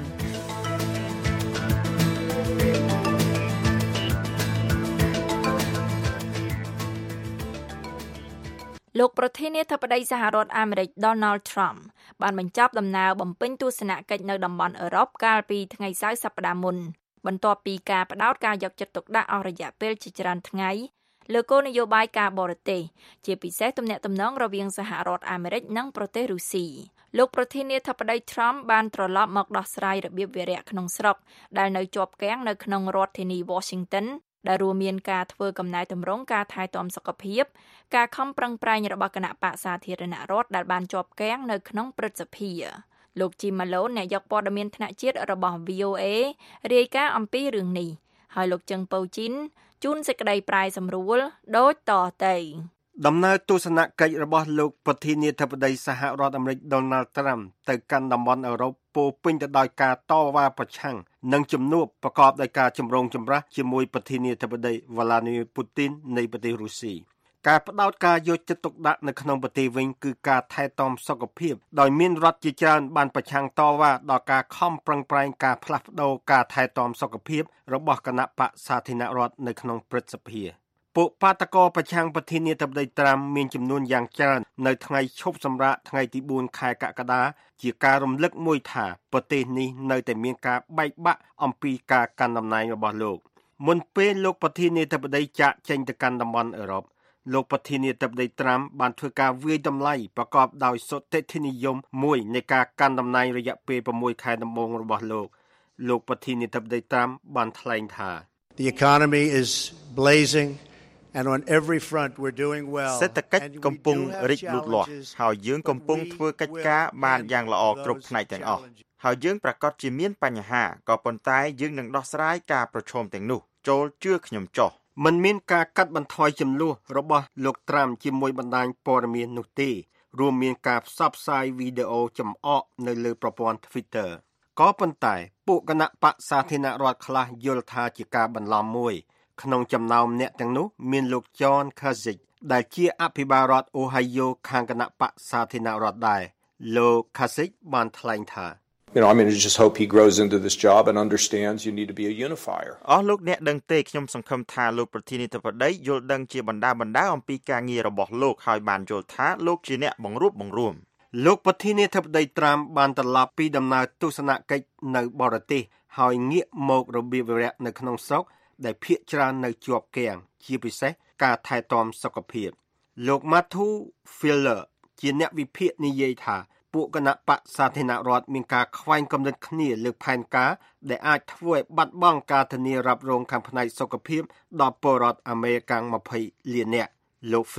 Speaker 3: លោកប្រធានាធិបតីសហរដ្ឋអាមេរិក Donald Trump បានបញ្ចប់ដំណើរបំពេញទស្សនកិច្ចនៅតំបន់អឺរ៉ុបកាលពីថ្ងៃសៅរ៍សប្តាហ៍មុនបន្ទាប់ពីការផ្ដោតការយកចិត្តទុកដាក់អស់រយៈពេលជាច្រើនថ្ងៃលើគោលនយោបាយការបរទេសជាពិសេសទំនាក់ទំនងរវាងសហរដ្ឋអាមេរិកនិងប្រទេសរុស្ស៊ីលោកប្រធានាធិបតី Trump បានត្រឡប់មកដោះស្រាយរបៀបវារៈក្នុងស្រុកដែលនៅជាប់គាំងនៅក្នុងរដ្ឋធានី Washington ដែលរួមមានការធ្វើកំណែទម្រង់ការថែទាំសុខភាពការខំប្រឹងប្រែងរបស់គណៈបក្សសាធារណរដ្ឋដែលបានជាប់គាំងនៅក្នុងព្រឹទ្ធសភាលោក Jim Malone អ្នកយកព័ត៌មានថ្នាក់ជាតិរបស់ VOA រាយការណ៍អំពីរឿងនេះហើយលោកចឹងប៉ូជីនជូនសេចក្តីប្រាយសម្រួលដូចតទៅ
Speaker 10: ដំណើរទស្សនកិច្ចរបស់លោកប្រធានាធិបតីសហរដ្ឋអាមេរិក Donald Trump ទៅកាន់តំបន់អឺរ៉ុបពោពេញទៅដោយការតវ៉ាប្រឆាំងនិងជំនួបប្រកបដោយការចម្រូងចម្រាសជាមួយប្រធានាធិបតី Vladimir Putin នៃប្រទេសរុស្ស៊ីការផ្ដោតការយកចិត្តទុកដាក់នៅក្នុងប្រទេសវិញគឺការថែទាំសុខភាពដោយមានរដ្ឋជាច្រើនបានប្រឆាំងតវ៉ាដល់ការខំប្រឹងប្រែងការផ្លាស់ប្ដូរការថែទាំសុខភាពរបស់គណៈបក្សសាធារណរដ្ឋនៅក្នុងព្រឹទ្ធសភាពួកបាតកោប្រឆាំងប្រធានាធិបតីត្រាំមានចំនួនយ៉ាងច្រើននៅថ្ងៃឈប់សម្រាកថ្ងៃទី4ខែកក្កដាជាការរំលឹកមួយថាប្រទេសនេះនៅតែមានការបែកបាក់អំពីការកាន់តំណែងរបស់លោកមុនពេលលោកប្រធានាធិបតីចាកចេញទៅកាន់តំបន់អឺរ៉ុបលោកប្រធានាធិបតីត្រាំបានធ្វើការវាយតម្លៃប្រកបដោយសុទ្ធិធិនិយមមួយនៃការកាន់តំណែងរយៈពេល6ខែដំបូងរបស់លោកប្រធានាធិបតីត្រាំបានថ្លែងថា
Speaker 11: The economy is blazing and on every front we're doing well
Speaker 12: សេដ្ឋកិច្ចកំពុងរីកលូតលាស់ហើយយើងកំពុងធ្វើកិច្ចការបានយ៉ាងល្អគ្រប់ផ្នែកទាំងអស់ហើយយើងប្រកាសជាមានបញ្ហាក៏ប៉ុន្តែយើងនឹងដោះស្រាយការប្រឈមទាំងនោះចូលជឿខ្ញុំចុះ
Speaker 10: មិនមានការកាត់បន្ថយចំនួនរបស់លោកត្រាំជាមួយបណ្ដាញព័ត៌មាននោះទេរួមមានការផ្សព្វផ្សាយវីដេអូចំអកនៅលើប្រព័ន្ធ Twitter ក៏ប៉ុន្តែពួកគណៈបក្សសាធារណរដ្ឋខ្លះយល់ថាជាការបន្លំមួយក្នុងចំណោមអ្នកទាំងនោះមានលោក John Kasich ដែលជាអភិបាលរដ្ឋ Ohio ខាងគណៈបក្សសាធារណរដ្ឋដែរលោក Kasich បានថ្លែងថា
Speaker 13: I mean, I just hope he grows into this job and understands you need to be a unifier.
Speaker 12: អស់លោកអ្នកដឹងទេខ្ញុំសង្ឃឹមថាលោកប្រធានាធិបតីយល់ដឹងជាបណ្ដាអំពីការងាររបស់លោកហើយបានយល់ថាលោកជាអ្នកបង្រួបបង្រួម
Speaker 10: លោកប្រធានាធិបតីត្រាំបានត្រឡប់ពីដំណើរទស្សនកិច្ចនៅបរទេសហើយងាកមករបៀបវារៈនៅក្នុងស្រុកដែលភាគច្រើននៅជាប់គាំងជាពិសេសការថែទាំសុខភាពលោក Matthew Filler ជាអ្នកវិភាគនិយាយថាពួកគណៈបក្សសាធារណរដ្ឋមានការខ្វែងគំនិតគ្នាលើផែនការដែលអាចធ្វើឲ្យបាត់បង់ការធានារ៉ាប់រងខាងផ្នែកសុខភាពដល់ពលរដ្ឋអាមេរិក20លាននាក់លោក Filler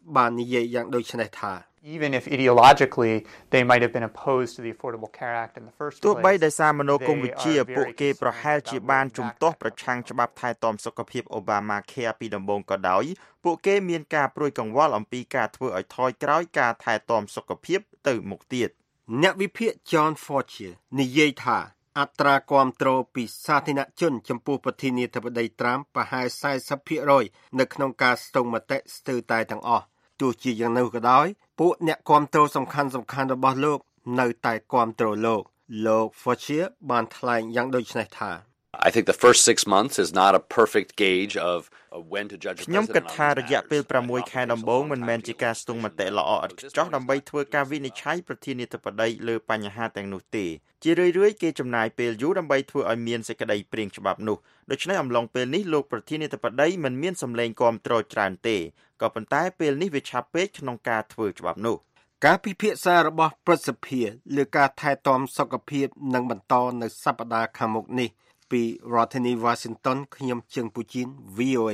Speaker 10: បាននិយាយយ៉ាងដូចនេះថា
Speaker 14: Even if ideologically they might have been opposed to the Affordable Care Act in the first place
Speaker 12: ទោះបីដោយសារមនោគមវិជ្ជាពួកគេប្រហែលជាបានជំទាស់ប្រឆាំងច្បាប់ថែទាំសុខភាព Obamacare ពីដំបូងក៏ដោយពួកគេមានការព្រួយកង្វល់អំពីការធ្វើឲ្យថយក្រោយការថែទាំសុខភាពទៅមុខទៀត
Speaker 10: អ្នកវិភាគ John Fortier និយាយថាអត្រាគាំទ្រពីសាធារណជនចំពោះប្រធានាធិបតីត្រាំប្រហែល 40% នៅក្នុងការស្ទង់មតិស្ទើរតែទាំងអស់ទោះជាយ៉ាងនោះក៏ដោយពួកអ្នកគាំទ្រសំខាន់ៗរបស់លោកនៅតែគាំទ្រលោក Fortier បានថ្លែងយ៉ាងដូចនេះថា
Speaker 15: I think the first 6 months is not a perfect gauge of when to judge a president.
Speaker 12: ខ្ញុំគិតថារយៈពេល6ខែដំបូងមិនមែនជាការស្ទង់មតិល្អឥតខ្ចោះដើម្បីធ្វើការវិនិច្ឆ័យប្រធានាធិបតីលើបញ្ហាទាំងនោះទេជារឿយៗគេចំណាយពេលយូរដើម្បីធ្វើឲ្យមានសេចក្តីព្រាងច្បាប់នោះដូច្នេះអំឡុងពេលនេះលោកប្រធានាធិបតីមិនមានសម្លេងគាំទ្រច្រើនទេក៏ប៉ុន្តែពេលនេះវាឆាប់ពេកក្នុងការធ្វើច្បាប់នោះការពិភាក្សារបស់ព្រឹទ្ធសភាលើការថែទាំសុខភាពនឹងបន្តនៅសប្តាហ៍ខាងមុខនេះពីរដ្ឋធានី Washington ខ្ញុំជើងពូជីន VOA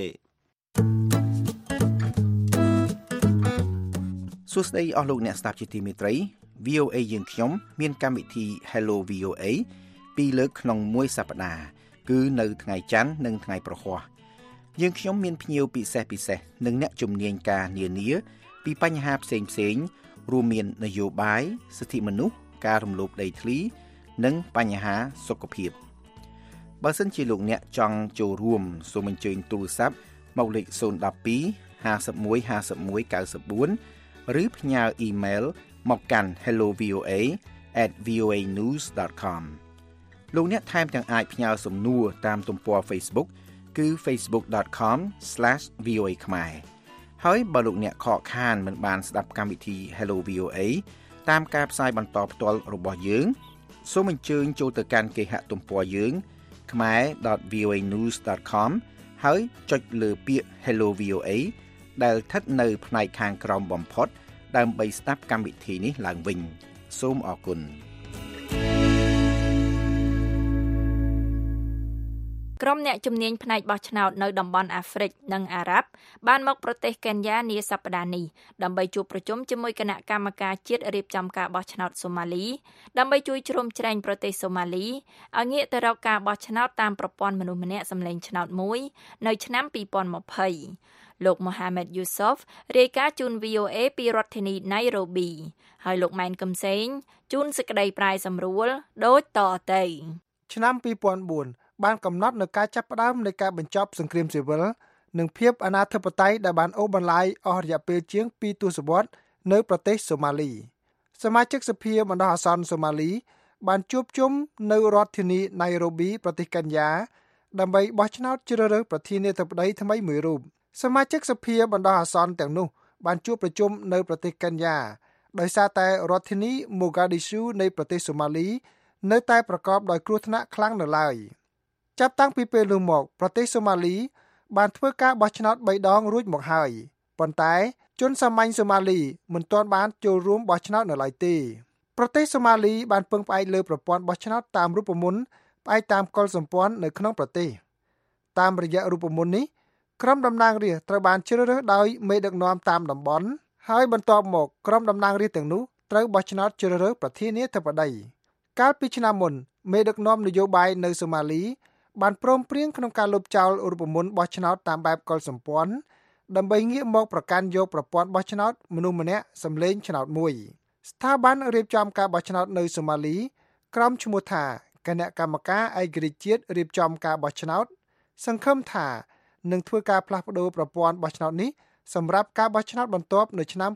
Speaker 16: សួស្តីអស់លោកអ្នកស្ដាប់ជាទីមេត្រី VOA យើងខ្ញុំមានកម្មវិធី Hello VOA ពីរលើកក្នុងមួយសប្តាហ៍គឺនៅថ្ងៃច័ន្ទនិងថ្ងៃប្រហ័សយើងខ្ញុំមានភ្ញៀវពិសេសនិងអ្នកជំនាញការនានាពីបញ្ហាផ្សេងរួមមាននយោបាយសិទ្ធិមនុស្សការរំលោភដីធ្លីនិងបញ្ហាសុខភាពបើសិនជាលោកអ្នកចង់ចូលរួមសូមអញ្ជើញទូរស័ព្ទមកលេខ012 51 51 94 ឬផ្ញើអ៊ីមែលមកកាន់ hellovoa@voanews.com លោកអ្នកថែមទាំងអាចផ្ញើសំណួរតាមទំព័រ Facebook គឺ facebook.com/voa ខ្មែរហើយបើលោកអ្នកខកខានមិនបានស្ដាប់កម្មវិធី Hello VOA តាមការផ្សាយបន្តផ្ទាល់របស់យើងសូមអញ្ជើញចូលទៅកាន់គេហទំព័រយើងkhmer.voanews.com ហើយចុចលើពាក្យ Hello VOA ដែលស្ថិតនៅផ្នែកខាងក្រោមបំផុតដើម្បីស្ដាប់កម្មវិធីនេះឡើងវិញសូមអរគុណ
Speaker 3: ក្រុមអ្នកជំនាញផ្នែកបោះឆ្នោតនៅតំបន់អាហ្វ្រិកនិងអារ៉ាប់បានមកប្រទេសកេនយ៉ានាសប្តាហ៍នេះដើម្បីជួបប្រជុំជាមួយគណៈកម្មការជាតិរៀបចំការបោះឆ្នោតសូម៉ាលីដើម្បីជួយជ្រោមជ្រែងប្រទេសសូម៉ាលីឲ្យងាកទៅរកការបោះឆ្នោតតាមប្រព័ន្ធមនុស្សម្នាក់សម្លេងឆ្នោតមួយនៅឆ្នាំ2020លោក Mohamed Yusuf រាយការណ៍ជូន VOA ពីរដ្ឋធានី Nairobi ហើយលោកម៉ែនកឹមសេងជូនសេចក្តីប្រាយសម្រួលដូចតទៅ
Speaker 17: ឆ្នាំ2004បានកំណត់នៅការចាប់ផ្ដើមនៃការបញ្ចប់សង្គ្រាមស៊ីវិលនិងភាពអនាធិបតេយ្យដែលបានអូសបន្លាយអស់រយៈពេលជាង2ទសវត្សរ៍នៅប្រទេសសូម៉ាលីសមាជិកសភាបណ្ដោះអាសន្នសូម៉ាលីបានជួបជុំនៅរដ្ឋធានី Nairobi ប្រទេសកេនយ៉ាដើម្បីបោះឆ្នោតជ្រើសរើសប្រធានាធិបតីថ្មីមួយរូបសមាជិកសភាបណ្ដោះអាសន្នទាំងនោះបានជួបប្រជុំនៅប្រទេសកេនយ៉ាដោយសារតែរដ្ឋធានី Mogadishu នៃប្រទេសសូម៉ាលីនៅតែប្រកបដោយគ្រោះថ្នាក់ខ្លាំងនៅឡើយចាប់តាំងពីពេលនោះមកប្រទេសសូម៉ាលីបានធ្វើការបោះឆ្នោត3ដងរួចមកហើយប៉ុន្តែជនសាមញ្ញសូម៉ាលីមិនទាន់បានចូលរួមបោះឆ្នោតនៅឡើយទេប្រទេសសូម៉ាលីបានពឹងផ្អែកលើប្រព័ន្ធបោះឆ្នោតតាមរូបមន្តផ្អែកតាមកុលសម្ព័ន្ធនៅក្នុងប្រទេសតាមរយៈរូបមន្តនេះក្រុមតំណាងរាស្ត្រត្រូវបានជ្រើសរើសដោយមេដឹកនាំតាមតំបន់ហើយបន្ទាប់មកក្រុមតំណាងរាស្ត្រទាំងនោះត្រូវបោះឆ្នោតជ្រើសរើសប្រធានាធិបតីកាលពីឆ្នាំមុនមេដឹកនាំនយោបាយនៅសូម៉ាលីបានព្រមព្រៀងក្នុងការលុបចោលរូបមន្តបោះឆ្នោតតាមបែបកុលសម្ព័ន្ធដើម្បីងាកមកប្រកាន់យកប្រព័ន្ធបោះឆ្នោតមនុស្សម្នាក់សម្លេងឆ្នោតមួយស្ថាប័នរៀបចំការបោះឆ្នោតនៅសូម៉ាលីក្រុមឈ្មោះថាគណៈកម្មការឯករាជ្យជាតិរៀបចំការបោះឆ្នោតសង្ឃឹមថានឹងធ្វើការផ្លាស់ប្តូរប្រព័ន្ធបោះឆ្នោតនេះសម្រាប់ការបោះឆ្នោតបន្ទាប់នៅឆ្នាំ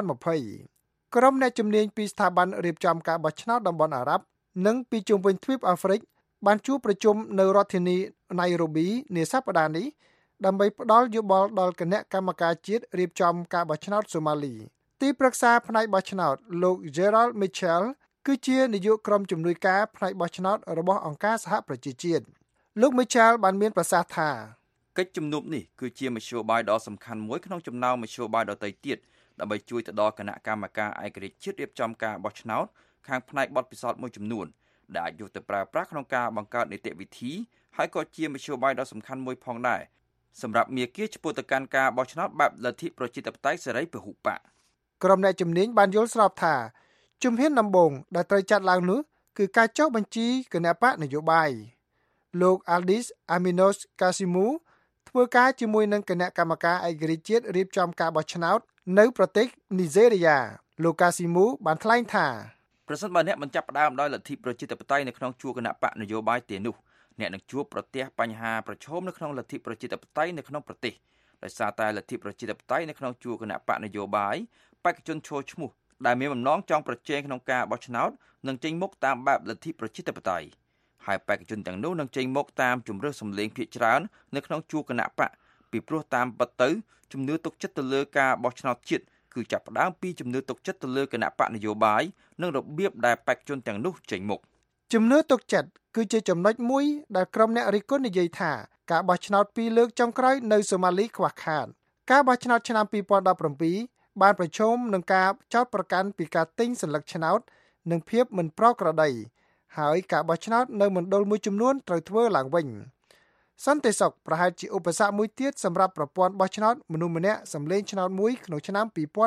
Speaker 17: 2020ក្រុមអ្នកជំនាញពីស្ថាប័នរៀបចំការបោះឆ្នោតតំបន់អារ៉ាប់និងពីជុំវិញទ្វីបអាហ្វ្រិកបានជួបប្រជុំនៅរដ្ឋធានី Nairobi នាសប្តាហ៍នេះដើម្បីផ្ដល់យោបល់ដល់គណៈកម្មការជាតិរៀបចំការបោះឆ្នោតសូម៉ាលីទីប្រឹក្សាផ្នែកបោះឆ្នោតលោក Gerald Mitchell គឺជានាយកក្រុមជំនួយការផ្នែកបោះឆ្នោតរបស់អង្គការសហប្រជាជាតិលោក Mitchell បានមានប្រសាសន៍ថា
Speaker 4: កិច្ចជំនួបនេះគឺជាមធ្យោបាយដ៏សំខាន់មួយក្នុងចំណោមមធ្យោបាយដទៃទៀតដើម្បីជួយទៅដល់គណៈកម្មការឯករាជ្យជាតិរៀបចំការបោះឆ្នោតខាងផ្នែកបទពិសោធន៍មួយចំនួនដែលអាចយកទៅប្រើប្រាស់ក្នុងការបង្កើតនីតិវិធីហើយក៏ជាមធ្យោបាយដ៏សំខាន់មួយផងដែរសម្រាប់មាគ៌ាឈ្មោះទៅកាន់ការបោះឆ្នោតបែបលទ្ធិប្រជាធិបតេយ្យសេរីពហុបក
Speaker 17: ក្រុមអ្នកជំនាញបានយល់ស្របថាជំហានដំបូងដែលត្រូវចាត់ឡើងនោះគឺការចុះបញ្ជីគណៈបកនយោបាយលោក Aldis Aminos Kasimu ធ្វើការជាមួយនឹងគណៈកម្មការឯករាជ្យជាតិរៀបចំការបោះឆ្នោតនៅប្រទេសនីហ្សេរីយ៉ាលោក Kasimu បានថ្លែងថា
Speaker 4: ប្រសិនបើអ្នកមិនចាប់ផ្ដើមដោយលទ្ធិប្រជាធិបតេយ្យនៅក្នុងជួរគណៈបកនយោបាយទេនោះអ្នកនឹងជួបប្រទះបញ្ហាប្រឈមនៅក្នុងលទ្ធិប្រជាធិបតេយ្យនៅក្នុងប្រទេសដោយសារតែលទ្ធិប្រជាធិបតេយ្យនៅក្នុងជួរគណៈបកនយោបាយបេក្ខជនឈរឈ្មោះដែលមានបំណងចង់ប្រជែងក្នុងការបោះឆ្នោតនឹងចេញមុខតាមបែបលទ្ធិប្រជាធិបតេយ្យហើយបេក្ខជនទាំងនោះនឹងចេញមុខតាមជំរើសសម្លេងភាគច្រើននៅក្នុងជួរគណៈបកពីព្រោះតាមពិតទៅជំនឿទុកចិត្តទៅលើការបោះឆ្នោតជាតិគឺចាប់ផ្ដើមពីជំនឿទុកចិត្តទៅលើគណៈបកនយោបាយនិងរបៀបដែលបេក្ខជនទាំងនោះចេញមុខ
Speaker 17: ជំនឿទុកចិត្តគឺជាចំណុចមួយដែលក្រុមអ្នករិះគន់និយាយថាការបោះឆ្នោតពីរលើកចុងក្រោយនៅសូម៉ាលីខ្វះខាតការបោះឆ្នោតឆ្នាំ2017បានប្រឈមនឹងការចោទប្រកាន់ពីការទិញសន្លឹកឆ្នោតនិងភាពមិនប្រក្រតីហើយការបោះឆ្នោតនៅមណ្ឌលមួយចំនួនត្រូវធ្វើឡើងវិញសន្តិសុខប្រហែលជាឧបសគ្គមួយទៀតសម្រាប់ប្រព័ន្ធបោះឆ្នោតមនុស្សម្នាក់សម្លេងឆ្នោតមួយក្នុងឆ្នាំ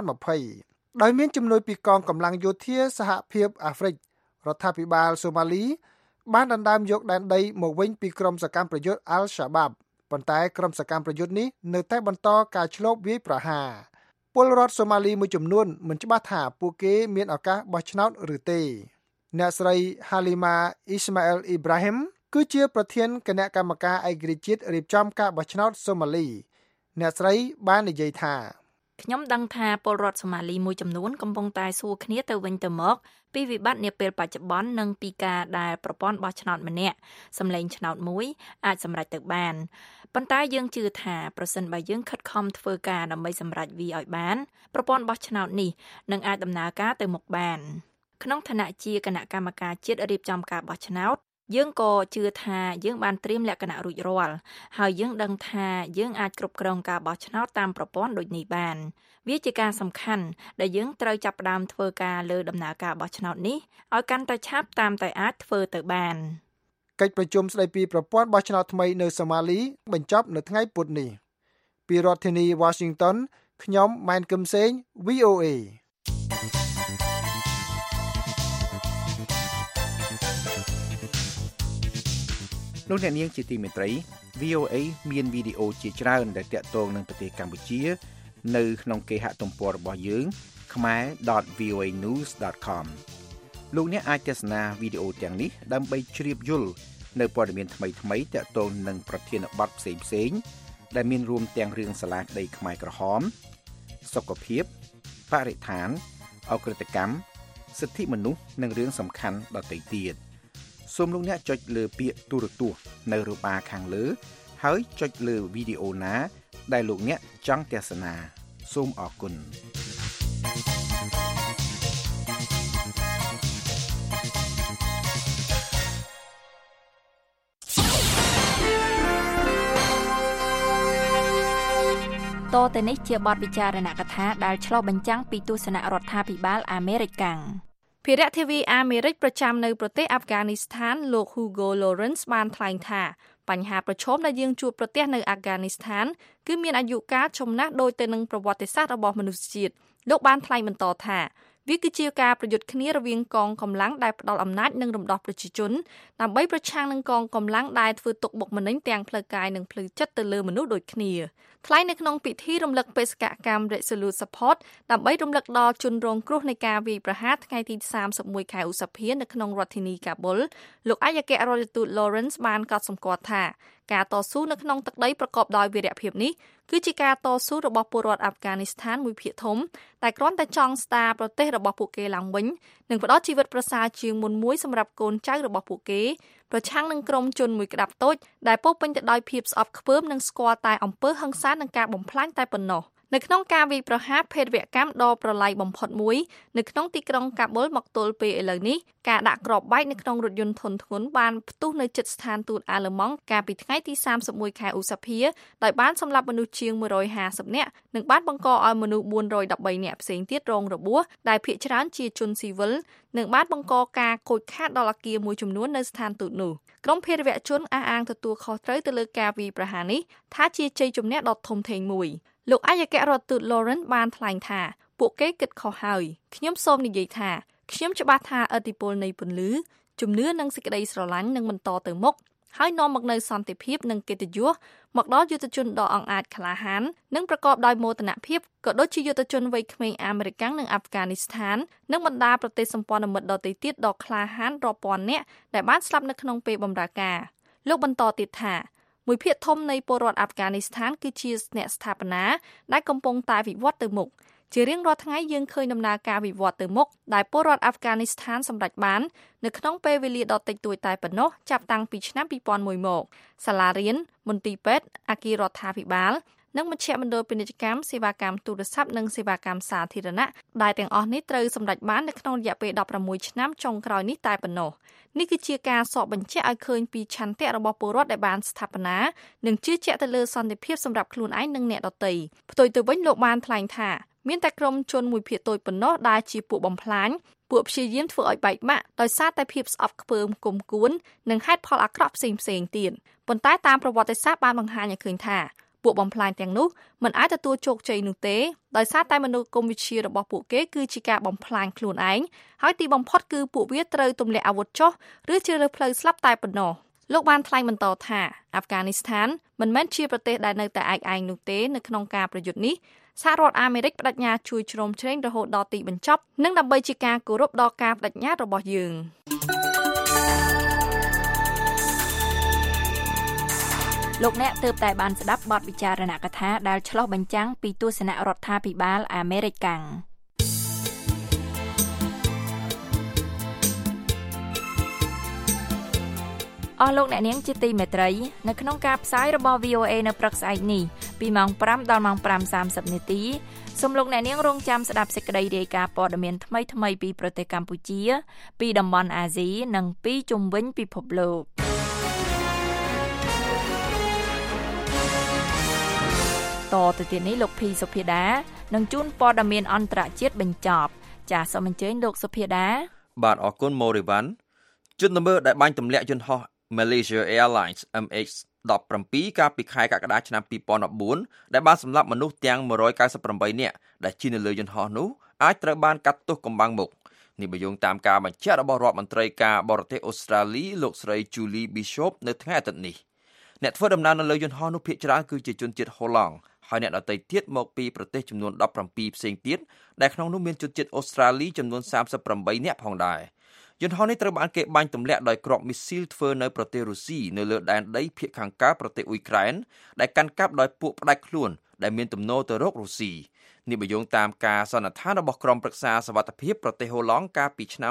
Speaker 17: 2020ដោយមានជំនួយពីកងកម្លាំងយោធាសហភាពអាហ្វ្រិករដ្ឋាភិបាលសូម៉ាលីបានដណ្ដើមយកដែនដីមកវិញពីក្រុមសកម្មប្រយុទ្ធ Al-Shabaab ប៉ុន្តែក្រុមសកម្មប្រយុទ្ធនេះនៅតែបន្តការឆ្លប់វាយប្រហារពលរដ្ឋសូម៉ាលីមួយចំនួនមិនច្បាស់ថាពួកគេមានឱកាសបោះឆ្នោតឬទេអ្នកស្រី Halima Ismail Ibrahim គឺជាប្រធានគណៈកម្មការឯករាជ្យជាតិរៀបចំការបោះឆ្នោតសូម៉ាលីអ្នកស្រីបាននិយាយថា
Speaker 3: ខ្ញុំដឹងថាពលរដ្ឋសូម៉ាលីមួយចំនួនកំពុងតែសួរគ្នាទៅវិញទៅមកពីវិបត្តិនាពេលបច្ចុប្បន្ននិងពីការដែលប្រព័ន្ធបោះឆ្នោតម្នាក់សម្លេងឆ្នោតមួយអាចសម្រេចទៅបានប៉ុន្តែយើងជឿថាប្រសិនបើយើងខិតខំធ្វើការដើម្បីសម្រេចវាឲ្យបានប្រព័ន្ធបោះឆ្នោតនេះនឹងអាចដំណើរការទៅមុខបានក្នុងឋានៈជាគណៈកម្មការជាតិរៀបចំការបោះឆ្នោតយើងក៏ជឿថាយើងបានត្រៀមលក្ខណៈរួចរាល់ហើយយើងដឹងថាយើងអាចគ្រប់គ្រងការបោះឆ្នោតតាមប្រព័ន្ធដូចនេះបានវាជាការសំខាន់ដែលយើងត្រូវចាប់ផ្ដើមធ្វើការលើដំណើរការបោះឆ្នោតនេះឲ្យកាន់តែឆាប់តាមតែអាចធ្វើទៅបាន
Speaker 17: កិច្ចប្រជុំស្ដីពីប្រព័ន្ធបោះឆ្នោតថ្មីនៅសូម៉ាលីបញ្ចប់នៅថ្ងៃពុធនេះពីរដ្ឋធានី Washington ខ្ញុំម៉ែនគឹមសេង VOA
Speaker 16: លោកអ្នកនាងជាទីមេត្រី VOA មានវីដេអូជាច្រើនដែលទាក់ទងនឹងប្រទេសកម្ពុជានៅក្នុងគេហទំព័ររបស់យើង khmer.voanews.com លោកអ្នកអាចទស្សនាវីដេអូទាំងនេះដើម្បីជ្រាបយល់នៅព័ត៌មានថ្មីៗទាក់ទងនឹងប្រធានបទផ្សេងៗដែលមានរួមទាំងរឿងសាលាក្តីខ្មែរក្រហមសុខភាពបរិស្ថានអក្រិតកម្មសិទ្ធិមនុស្សនិងរឿងសំខាន់ដទៃទៀតសូមលោកអ្នកចុចលើពាក្យទូរទស្សន៍នៅរបារខាងលើហើយចុចលើវីដេអូណាដែលលោកអ្នកចង់ទស្សនាសូមអរគុណ
Speaker 3: តទៅនេះជាបទពិចារណកថាដែលឆ្លុះបញ្ចាំងពីទស្សនៈរដ្ឋាភិបាលអាមេរិកកាំង
Speaker 5: ភារៈធាវីអាមេរិកប្រចាំនៅប្រទេសអាហ្វហ្គានីស្ថានលោក Hugo Lawrence បានថ្លែងថាបញ្ហាប្រឈមដែលយើងជួបប្រទះនៅអាហ្វហ្គានីស្ថានគឺមានអាយុកាលចំណាស់ដូចទៅនឹងប្រវត្តិសាស្ត្ររបស់មនុស្សជាតិលោកបានថ្លែងបន្តថាវាគឺជាការប្រយុទ្ធគ្នារវាងកងកម្លាំងដែលផ្ដាល់អំណាចនិងរំដោះប្រជាជនដើម្បីប្រឆាំងនឹងកងកម្លាំងដែលធ្វើទុកបុកម្នេញទាំងផ្លូវកាយនិងផ្លូវចិត្តទៅលើមនុស្សដូចគ្នាថ្លែងនៅក្នុងពិធីរំលឹកបេសកកម្ម Resolute Support ដើម្បីរំលឹកដល់ជនរងគ្រោះនៃការវាយប្រហារថ្ងៃទី31ខែឧសភានៅក្នុងរដ្ឋធានីកាប៊ុលលោកឯកអគ្គរដ្ឋទូត Lawrence បានកត់សម្គាល់ថាការតស៊ូនៅក្នុងទឹកដីប្រកបដោយវីរភាពនេះគឺជាការតស៊ូរបស់ពលរដ្ឋអាហ្វហ្គានីស្ថានមួយភាគធំតែគ្រាន់តែចង់ស្ដារប្រទេសរបស់ពួកគេឡើងវិញនិងផ្ដល់ជីវិតប្រសើរជាងមុនមួយសម្រាប់កូនចៅរបស់ពួកគេប្រឆាំងនឹងក្រុមជនមួយក្តាប់តូចដែលពោរពេញទៅដោយភាពស្អប់ខ្ពើមនិងស្គាល់តែអំពើហិង្សានិងការបំផ្លាញតែប៉ុណ្ណោះនៅក្នុងការវាយប្រហារភេរវកម្មដ៏ប្រឡាយបំផុតមួយនៅក្នុងទីក្រុងកាប៊ុលមកទល់ពេលឥឡូវនេះការដាក់គ្រាប់បែកនៅក្នុងរថយន្តធុនធ្ងន់បានផ្ទុះនៅជិតស្ថានទូតអាល្លឺម៉ង់កាលពីថ្ងៃទី31ខែឧសភាដោយបានសម្លាប់មនុស្សជាង150នាក់និងបានបង្កឲ្យមនុស្ស413នាក់ផ្សេងទៀតរងរបួសដែលភាគច្រើនជាជនស៊ីវិលនិងបានបង្កការខូចខាតដល់អគារមួយចំនួននៅស្ថានទូតនោះក្រុមភេរវជនអះអាងទទួលខុសត្រូវទៅលើការវាយប្រហារនេះថាជាជ័យជំនះដ៏ធំធេងមួយលោកអគ្គនាយករដ្ឋទូត Lawrence បានថ្លែងថាពួកគេគិតខុសហើយខ្ញុំសូមនិយាយថាខ្ញុំច្បាស់ថាឥទ្ធិពលនៃពន្លឺជំនឿនិងសេចក្តីស្រឡាញ់នឹងបន្តទៅមុខហើយនាំមកនូវសន្តិភាពនិងកិត្តិយសមកដល់យុទ្ធជនដ៏អង្អាចក្លាហាននិងប្រកបដោយមោទនភាពក៏ដូចជាយុទ្ធជនវ័យក្មេងអាមេរិកនិងអាហ្វហ្គានីស្ថាននិងបណ្ដាប្រទេសសម្ព័ន្ធមិត្តដទៃទៀតដ៏ក្លាហានរាប់ពាន់នាក់ដែលបានស្លាប់នៅក្នុងពេលបម្រើការលោកបន្តទៀតថាមួយភាគធំនៃពលរដ្ឋអាហ្វហ្គានីស្ថានគឺជាអ្នកស្ថាបនាដែលកំពុងតែវិវត្តទៅមុខជារៀងរាល់ថ្ងៃយើងឃើញដំណើរការវិវត្តទៅមុខដែលពលរដ្ឋអាហ្វហ្គានីស្ថានសម្រេចបាននៅក្នុងពេលវេលាដ៏តិចតួចតែប៉ុណ្ណោះចាប់តាំងពីឆ្នាំ2001មកសាលារៀនមន្ទីរពេទ្យអគាររដ្ឋាភិបាលនិងមជ្ឈមណ្ឌលពាណិជ្ជកម្មសេវាកម្មទូរស័ព្ទនិងសេវាកម្មសាធារណៈដែលទាំងអស់នេះត្រូវសម្រេចបាននៅក្នុងរយៈពេល16ឆ្នាំចុងក្រោយនេះតែប៉ុណ្ណោះនេះគឺជាការសកបញ្ជាក់ឲ្យឃើញពីឆន្ទៈរបស់ពលរដ្ឋដែលបានស្ថាបនានិងជឿជាក់ទៅលើសន្តិភាពសម្រាប់ខ្លួនឯងនិងអ្នកដទៃផ្ទុយទៅវិញលោកបានថ្លែងថាមានតែក្រុមជនមួយភាគតូចប៉ុណ្ណោះដែលជាពួកបំផ្លាញពួកព្យាយាមធ្វើឲ្យបែកបាក់ដោយសារតែភាពស្អប់ខ្ពើមគុំគួននិងហេតុផលអាក្រក់ផ្សេងៗទៀតប៉ុន្តែតាមប្រវត្តិសាស្ត្របានបង្ហាញឲ្យឃើញថាពួកបំផ្លាញទាំងនោះមិនអាចទទួលជោគជ័យនោះទេដោយសារតែមនោគមវិជ្ជារបស់ពួកគេគឺជាការបំផ្លាញខ្លួនឯងហើយទីបំផុតគឺពួកវាត្រូវទម្លាក់អាវុធចុះឬជ្រើសរើសផ្លូវស្លាប់តែប៉ុណ្ណោះលោកបានថ្លែងបន្តថាអាហ្វហ្គានីស្ថានមិនមែនជាប្រទេសដែលនៅតែឯកឯងនោះទេនៅក្នុងការប្រយុទ្ធនេះសហរដ្ឋអាមេរិកបដិញ្ញាជួយជ្រោមជ្រែងរហូតដល់ទីបញ្ចប់និងដើម្បីជាការគោរពដល់ការបដិញ្ញារបស់យើង
Speaker 3: លោកអ្នកទើបតែបានស្ដាប់បទវិចារណកថាដែលឆ្លុះបញ្ចាំងពីទស្សនៈរដ្ឋាភិបាលអាមេរិកកាំងអស់លោកអ្នកនាងជាទីមេត្រីនៅក្នុងការផ្សាយរបស់ VOA នៅព្រឹកស្អែកនេះពីម៉ោង5ដល់ម៉ោង 5:30 នាទីសូមលោកអ្នកនាងរងចាំស្ដាប់សេចក្តីរាយការណ៍ព័ត៌មានថ្មីៗពីប្រទេសកម្ពុជាពីតំបន់អាស៊ីនិងពីជុំវិញពិភពលោកតទៅទៀតនេះលោកភីសុភាដានឹងជូនព័ត៌មានអន្តរជាតិបញ្ចប់ចាសសូមអញ្ជើញលោកសុភាដា
Speaker 4: បាទអរគុណ Morivan ជនល្មើសដែលបាញ់ទម្លាក់យន្តហោះ Malaysia Airlines MH17 កាលពីខែកក្កដាឆ្នាំ2014ដែលបានសម្លាប់មនុស្សទាំង198នាក់ដែលជិះនៅលើយន្តហោះនោះអាចត្រូវបានកាត់ទោសកំបាំងមុខនេះបើយោងតាមការបញ្ជាក់របស់រដ្ឋមន្ត្រីការបរទេសអូស្ត្រាលីលោកស្រី Julie Bishop នៅថ្ងៃអាទិត្យនេះអ្នកធ្វើដំណើរនៅលើយន្តហោះនោះភាគច្រើនគឺជាជនជាតិហូឡង់ហើយអ្នកដទៃទៀតមកពីប្រទេសចំនួន17ផ្សេងទៀតដែលក្នុងនោះមានជនជាតិអូស្ត្រាលីចំនួន38នាក់ផងដែរយន្តហោះនេះត្រូវបានគេបាញ់ទម្លាក់ដោយគ្រាប់មីស៊ីលធ្វើនៅប្រទេសរុស្ស៊ីនៅលើដែនដីភាគខាងកើតប្រទេសអ៊ុយក្រែនដែលកាន់កាប់ដោយពួកផ្ដាច់ខ្លួនដែលមានទំនោរទៅរករុស្ស៊ីនេះបើយោងតាមការសន្និដ្ឋានរបស់ក្រុមប្រឹក្សាសុវត្ថិភាពប្រទេសហូឡង់កាលពីឆ្នាំ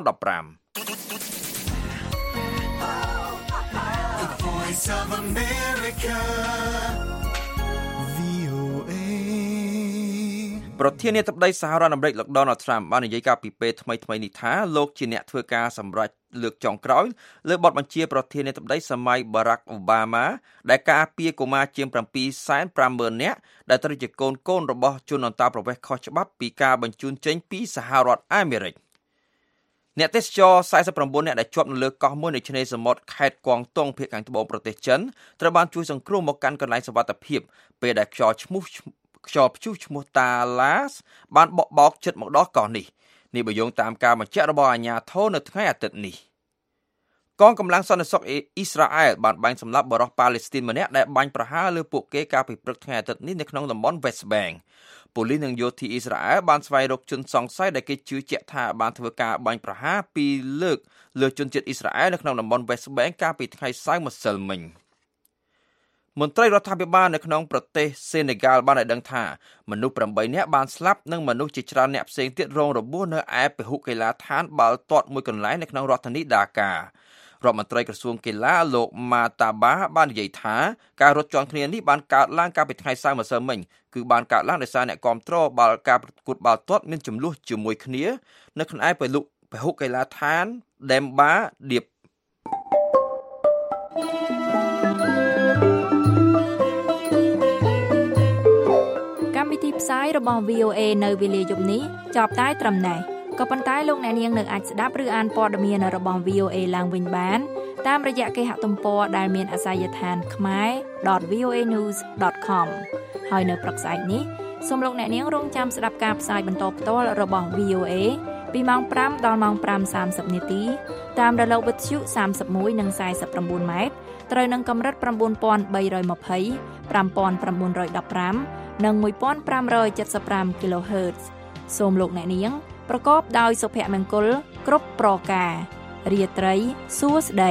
Speaker 4: ប្រធានាធិបតីសហរដ្ឋអាមេរិកលោក Donald Trump បាននិយាយកាលពីពេលថ្មីៗនេះថាលោកជាអ្នកធ្វើការសម្រេចលើកចុងក្រោយលើបទបញ្ជាប្រធានាធិបតីសម័យ Barack Obama ដែលការពារកុមារជាង 750,000 នាក់ដែលត្រូវជាកូនរបស់ជនអន្តោប្រវេសន៍ខុសច្បាប់ពីការបញ្ជូនចេញពីសហរដ្ឋអាមេរិកអ្នកទេសចរ49នាក់ដែលជាប់នៅលើកោះមួយនៅឆ្នេរសមុទ្រខេត្តកួងតុងភាគខាងត្បូងប្រទេសចិនត្រូវបានជួយសង្គ្រោះមកកាន់កន្លែងសុវត្ថិភាពពេលដែលខ្យល់ព្យុះឈ្មោះតាឡាសបានបក់បោកជិតមកដល់កោះនេះបើយោងតាមការបញ្ជាក់របស់អាជ្ញាធរនៅថ្ងៃអាទិត្យនេះកងកម្លាំងសន្តិសុខអ៊ីស្រាអែលបានបាញ់សម្លាប់បរិសុទ្ធប៉ាឡេស្ទីនម្នាក់ដែលបាញ់ប្រហារលើពួកគេកាលពីព្រឹកថ្ងៃអាទិត្យនេះនៅក្នុងតំបន់ West Bank ប៉ូលីសនិងយោធាអ៊ីស្រាអែលបានស្វែងរកជនសង្ស័យដែលគេជឿជាក់ថាបានធ្វើការបាញ់ប្រហារពីរលើកលើជនជាតិអ៊ីស្រាអែលនៅក្នុងតំបន់ West Bank កាលពីថ្ងៃសៅរ៍ម្សិលមិញមន្ត្រីរដ្ឋាភិបាលនៅក្នុងប្រទេសសេនេហ្គាល់បានឲ្យដឹងថាមនុស្ស8នាក់បានស្លាប់និងមនុស្សជាច្រើនអ្នកផ្សេងទៀតរងរបួសនៅឯពហុកីឡដ្ឋានបាល់ទាត់មួយកន្លែងនៅក្នុងរដ្ឋធានីដាការដ្ឋមន្ត្រីក្រសួងកីឡាលោកម៉ាតាបាបាននិយាយថាការរត់ជាន់គ្នានេះបានកើតឡើងកាលពីថ្ងៃសៅរ៍ម្សិលមិញគឺបានកើតឡើងដោយសារអ្នកគាំទ្របាល់ការប្រកួតបាល់ទាត់មានចំនួនជាមួយគ្នានៅក្នុងឯពហុកីឡដ្ឋាន Demba Diep
Speaker 3: កម្មវិធីផ្សាយរបស់ VOA នៅវេលាយប់នេះចប់តែត្រឹមនេះក៏ប៉ុន្តែលោកអ្នកនាងនៅអាចស្ដាប់ឬអានព័ត៌មានរបស់ VOA ឡើងវិញបានតាមរយៈគេហទំព័រដែលមានអាសយដ្ឋាន khmer.voanews.com ហើយនៅព្រឹកស្អែកនេះសូមលោកអ្នកនាងរងចាំស្ដាប់ការផ្សាយបន្តផ្ទាល់របស់ VOA ពីម៉ោង 5 ដល់ម៉ោង 5:30 នាទីតាមរលកវិទ្យុ 31 និង 49 ម៉ែត្រត្រូវនឹងកម្រិត 9320 5915 និង 1575 kHz សូមលោកអ្នកនាងប្រកបដោយសុភមង្គលគ្រប់ប្រការរាត្រីសួស្តី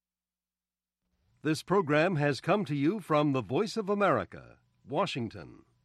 Speaker 1: This program has come to you from the Voice of America, Washington.